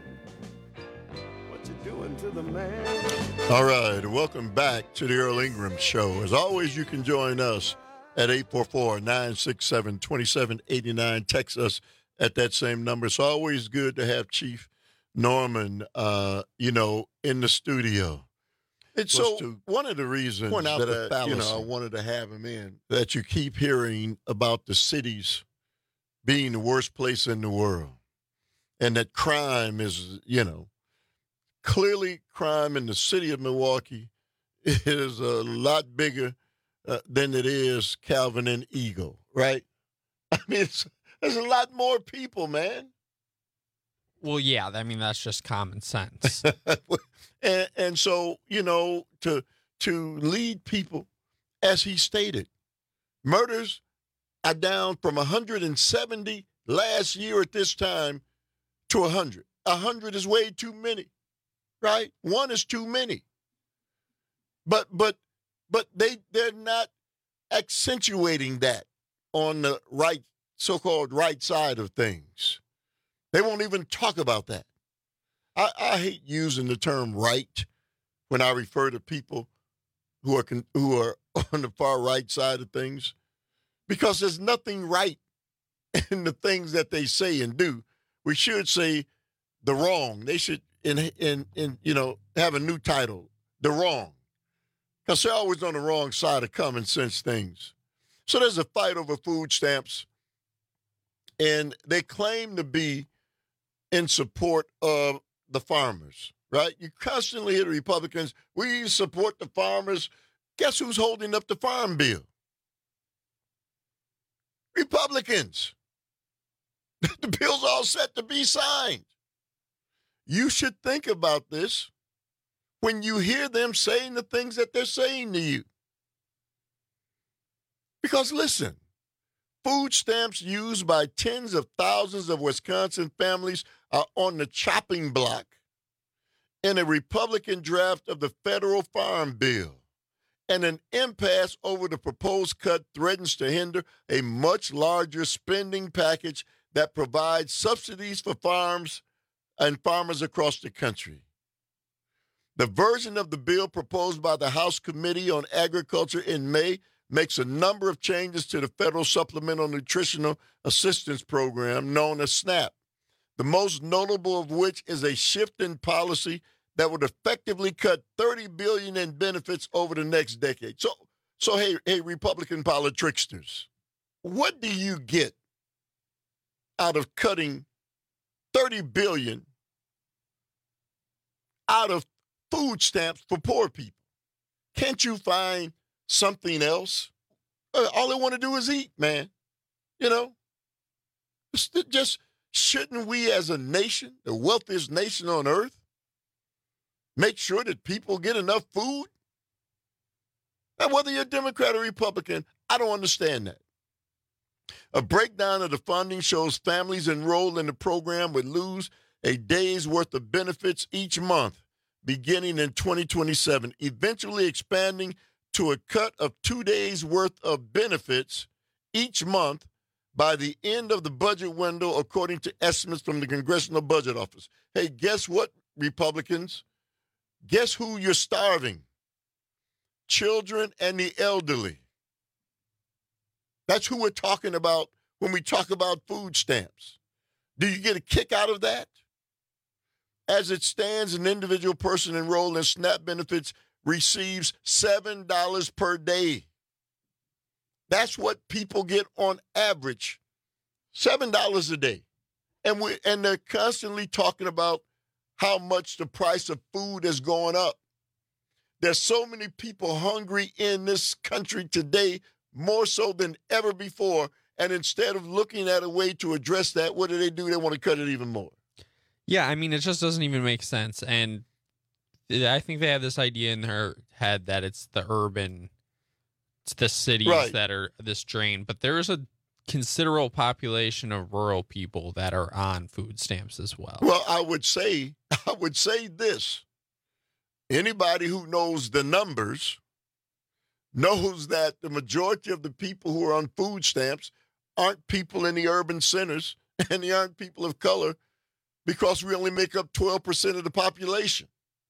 All right, welcome back to the Earl Ingram Show. As always, you can join us at eight four four, nine six seven, two seven eight nine. Text us at that same number. It's always good to have Chief Norman, uh, you know, in the studio. It's so one of the reasons point out that the I, you know, I fallacy. wanted to have him in, that you keep hearing about the cities being the worst place in the world, and that crime is, you know, clearly crime in the city of Milwaukee is a lot bigger uh, than it is Calvin and Eagle, right? I mean, it's, there's a lot more people, man. Well, yeah, I mean, that's just common sense. and, and so, you know, to to lead people, as he stated, murders are down from one hundred seventy last year at this time to one hundred. one hundred is way too many, right? One is too many. But but but they they're not accentuating that on the right, so-called right side of things. They won't even talk about that. I, I hate using the term right when I refer to people who are con- who are on the far right side of things, because there's nothing right in the things that they say and do. We should say the wrong. They should in in in you know have a new title, the wrong, because they're always on the wrong side of common sense things. So there's a fight over food stamps, and they claim to be in support of the farmers, right? You constantly hear the Republicans, we support the farmers. Guess who's holding up the farm bill? Republicans. The bill's all set to be signed. You should think about this when you hear them saying the things that they're saying to you. Because listen, food stamps used by tens of thousands of Wisconsin families are on the chopping block in a Republican draft of the federal farm bill. And an impasse over the proposed cut threatens to hinder a much larger spending package that provides subsidies for farms and farmers across the country. The version of the bill proposed by the House Committee on Agriculture in May makes a number of changes to the Federal Supplemental Nutritional Assistance Program, known as SNAP, the most notable of which is a shift in policy that would effectively cut thirty billion dollars in benefits over the next decade. So, so hey, hey, Republican politricksters, what do you get out of cutting thirty billion dollars out of food stamps for poor people? Can't you find something else? Uh, all they want to do is eat, man. You know, just, just shouldn't we as a nation, the wealthiest nation on earth, make sure that people get enough food? And whether you're Democrat or Republican, I don't understand that. A breakdown of the funding shows families enrolled in the program would lose a day's worth of benefits each month beginning in twenty twenty-seven, eventually expanding to a cut of two days' worth of benefits each month by the end of the budget window, according to estimates from the Congressional Budget Office. Hey, guess what, Republicans? Guess who you're starving? Children and the elderly. That's who we're talking about when we talk about food stamps. Do you get a kick out of that? As it stands, an individual person enrolled in SNAP benefits receives seven dollars per day. That's what people get on average, seven dollars a day. And we and they're constantly talking about how much the price of food is going up. There's so many people hungry in this country today, more so than ever before. And instead of looking at a way to address that, what do they do? They want to cut it even more. Yeah, I mean, it just doesn't even make sense. And I think they have this idea in their head that it's the urban, it's the cities right. that are this drain. But there is a considerable population of rural people that are on food stamps as well. Well, I would say, I would say this. Anybody who knows the numbers knows that the majority of the people who are on food stamps aren't people in the urban centers, and they aren't people of color, because we only make up twelve percent of the population.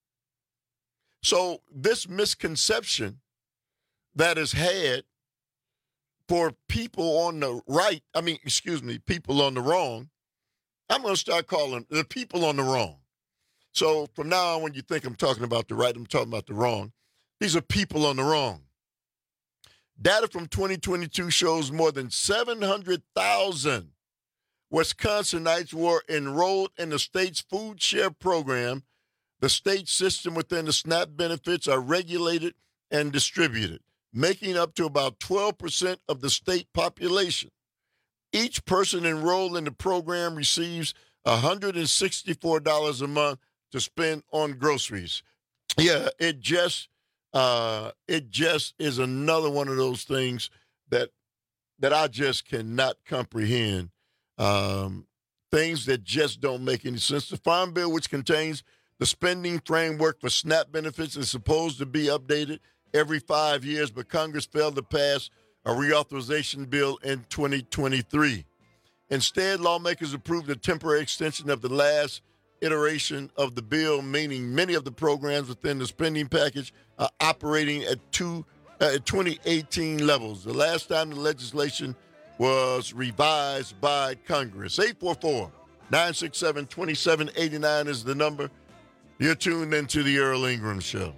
So this misconception that is had for people on the right, I mean, excuse me, people on the wrong, I'm going to start calling the people on the wrong. So from now on, when you think I'm talking about the right, I'm talking about the wrong. These are people on the wrong. Data from twenty twenty-two shows more than seven hundred thousand Wisconsinites were enrolled in the state's food share program The state system within the SNAP benefits are regulated and distributed, making up to about twelve percent of the state population. Each person enrolled in the program receives one hundred sixty-four dollars a month to spend on groceries. Yeah, it just uh, it just is another one of those things that that I just cannot comprehend. Um, things that just don't make any sense. The Farm Bill, which contains the spending framework for SNAP benefits, is supposed to be updated every five years, but Congress failed to pass a reauthorization bill in twenty twenty-three. Instead, lawmakers approved a temporary extension of the last iteration of the bill, meaning many of the programs within the spending package are operating at two uh, at twenty eighteen levels. The last time the legislation was revised by Congress. eight four four, nine six seven, two seven eight nine is the number. You're tuned into the Earl Ingram Show.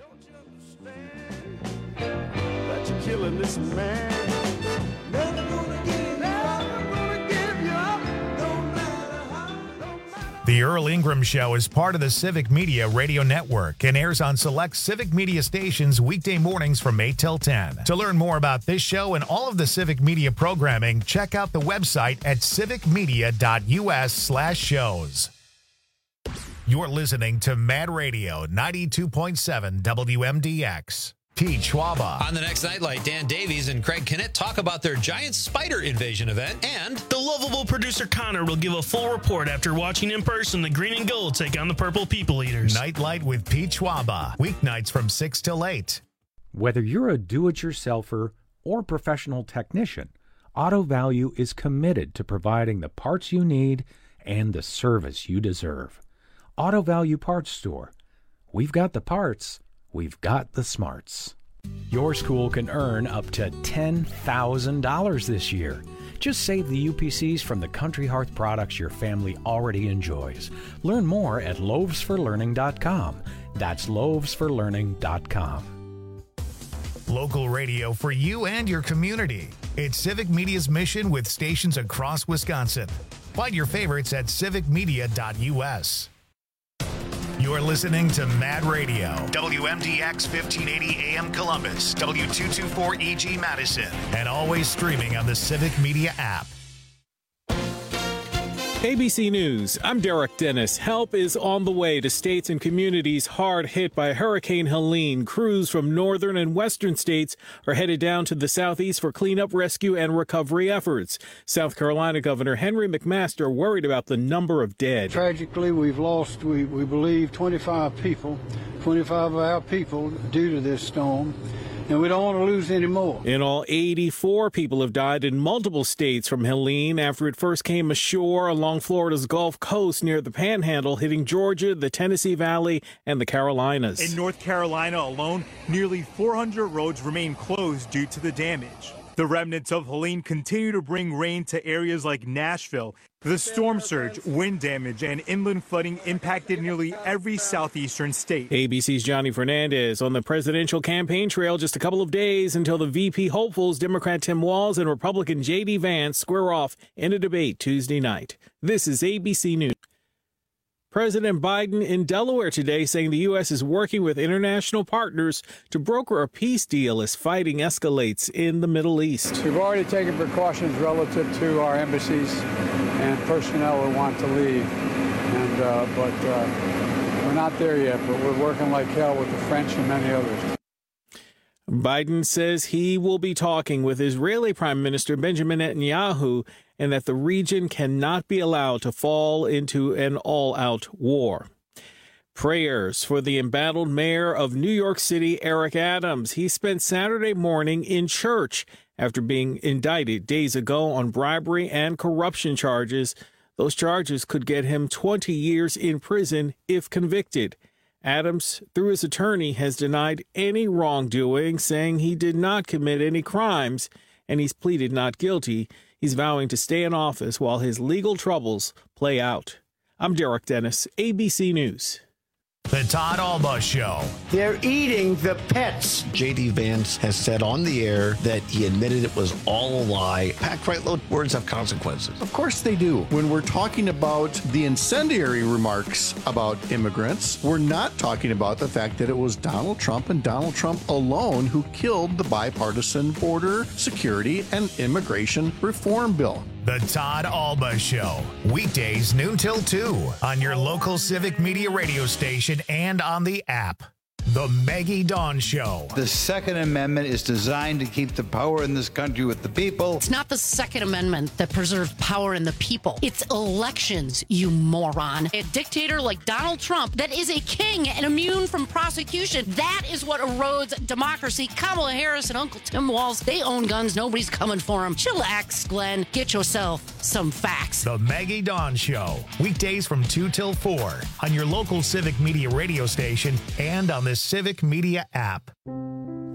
But you're killing this man. The Earl Ingram Show is part of the Civic Media Radio Network and airs on select Civic Media stations weekday mornings from eight till ten. To learn more about this show and all of the Civic Media programming, check out the website at civicmedia.us slash shows. You're listening to Mad Radio ninety-two point seven W M D X. Pete Schwaba. On the next Nightlight, Dan Davies and Craig Kinnett talk about their giant spider invasion event, and the lovable producer Connor will give a full report after watching in person the Green and Gold take on the Purple People Eaters. Nightlight with Pete Schwaba, weeknights from six till eight. Whether you're a do-it-yourselfer or professional technician, Auto Value is committed to providing the parts you need and the service you deserve. Auto Value Parts Store. We've got the parts. We've got the smarts. Your school can earn up to ten thousand dollars this year. Just save the U P Cs from the Country Hearth products your family already enjoys. Learn more at loaves for learning dot com. That's loaves for learning dot com. Local radio for you and your community. It's Civic Media's mission with stations across Wisconsin. Find your favorites at civic media dot U S. You're listening to Mad Radio, W M D X fifteen eighty A M Columbus, W two twenty-four E G Madison, and always streaming on the Civic Media app. A B C News, I'm Derek Dennis. Help is on the way to states and communities hard hit by Hurricane Helene. Crews from northern and western states are headed down to the southeast for cleanup, rescue, and recovery efforts. South Carolina Governor Henry McMaster worried about the number of dead. Tragically, we've lost, we, we believe, twenty-five people, twenty-five of our people due to this storm. And we don't want to lose any more. In all, eighty-four people have died in multiple states from Helene after it first came ashore along Florida's Gulf Coast near the Panhandle, hitting Georgia, the Tennessee Valley, and the Carolinas. In North Carolina alone, nearly four hundred roads remain closed due to the damage. The remnants of Helene continue to bring rain to areas like Nashville. The storm surge, wind damage, and inland flooding impacted nearly every southeastern state. A B C's Johnny Fernandez on the presidential campaign trail just a couple of days until the V P hopefuls, Democrat Tim Walz and Republican J D Vance, square off in a debate Tuesday night. This is A B C News. President Biden in Delaware today saying the U S is working with international partners to broker a peace deal as fighting escalates in the Middle East. We've already taken precautions relative to our embassies and personnel who want to leave, and uh, but uh, we're not there yet, but we're working like hell with the French and many others. Biden says he will be talking with Israeli Prime Minister Benjamin Netanyahu and that the region cannot be allowed to fall into an all-out war. Prayers for the embattled mayor of New York City, Eric Adams. He spent Saturday morning in church after being indicted days ago on bribery and corruption charges. Those charges could get him twenty years in prison if convicted. Adams, through his attorney, has denied any wrongdoing, saying he did not commit any crimes, and he's pleaded not guilty. He's vowing to stay in office while his legal troubles play out. I'm Derek Dennis, A B C News. The The Todd Alba Show. They're eating the pets. J D. Vance has said on the air that he admitted it was all a lie. Packed right low words have consequences. Of course they do. When we're talking about the incendiary remarks about immigrants, we're not talking about the fact that it was Donald Trump and Donald Trump alone who killed the bipartisan border security and immigration reform bill. The Todd Alba Show. Weekdays noon till two on your local Civic Media radio station and on the app. The Maggie Dawn Show. The Second Amendment is designed to keep the power in this country with the people. It's not the Second Amendment that preserves power in the people. It's elections, you moron. A dictator like Donald Trump that is a king and immune from prosecution. That is what erodes democracy. Kamala Harris and Uncle Tim Walz, they own guns. Nobody's coming for them. Chillax, Glenn. Get yourself some facts. The Maggie Dawn Show. Weekdays from two till four on your local Civic Media radio station and on the Civic Media app.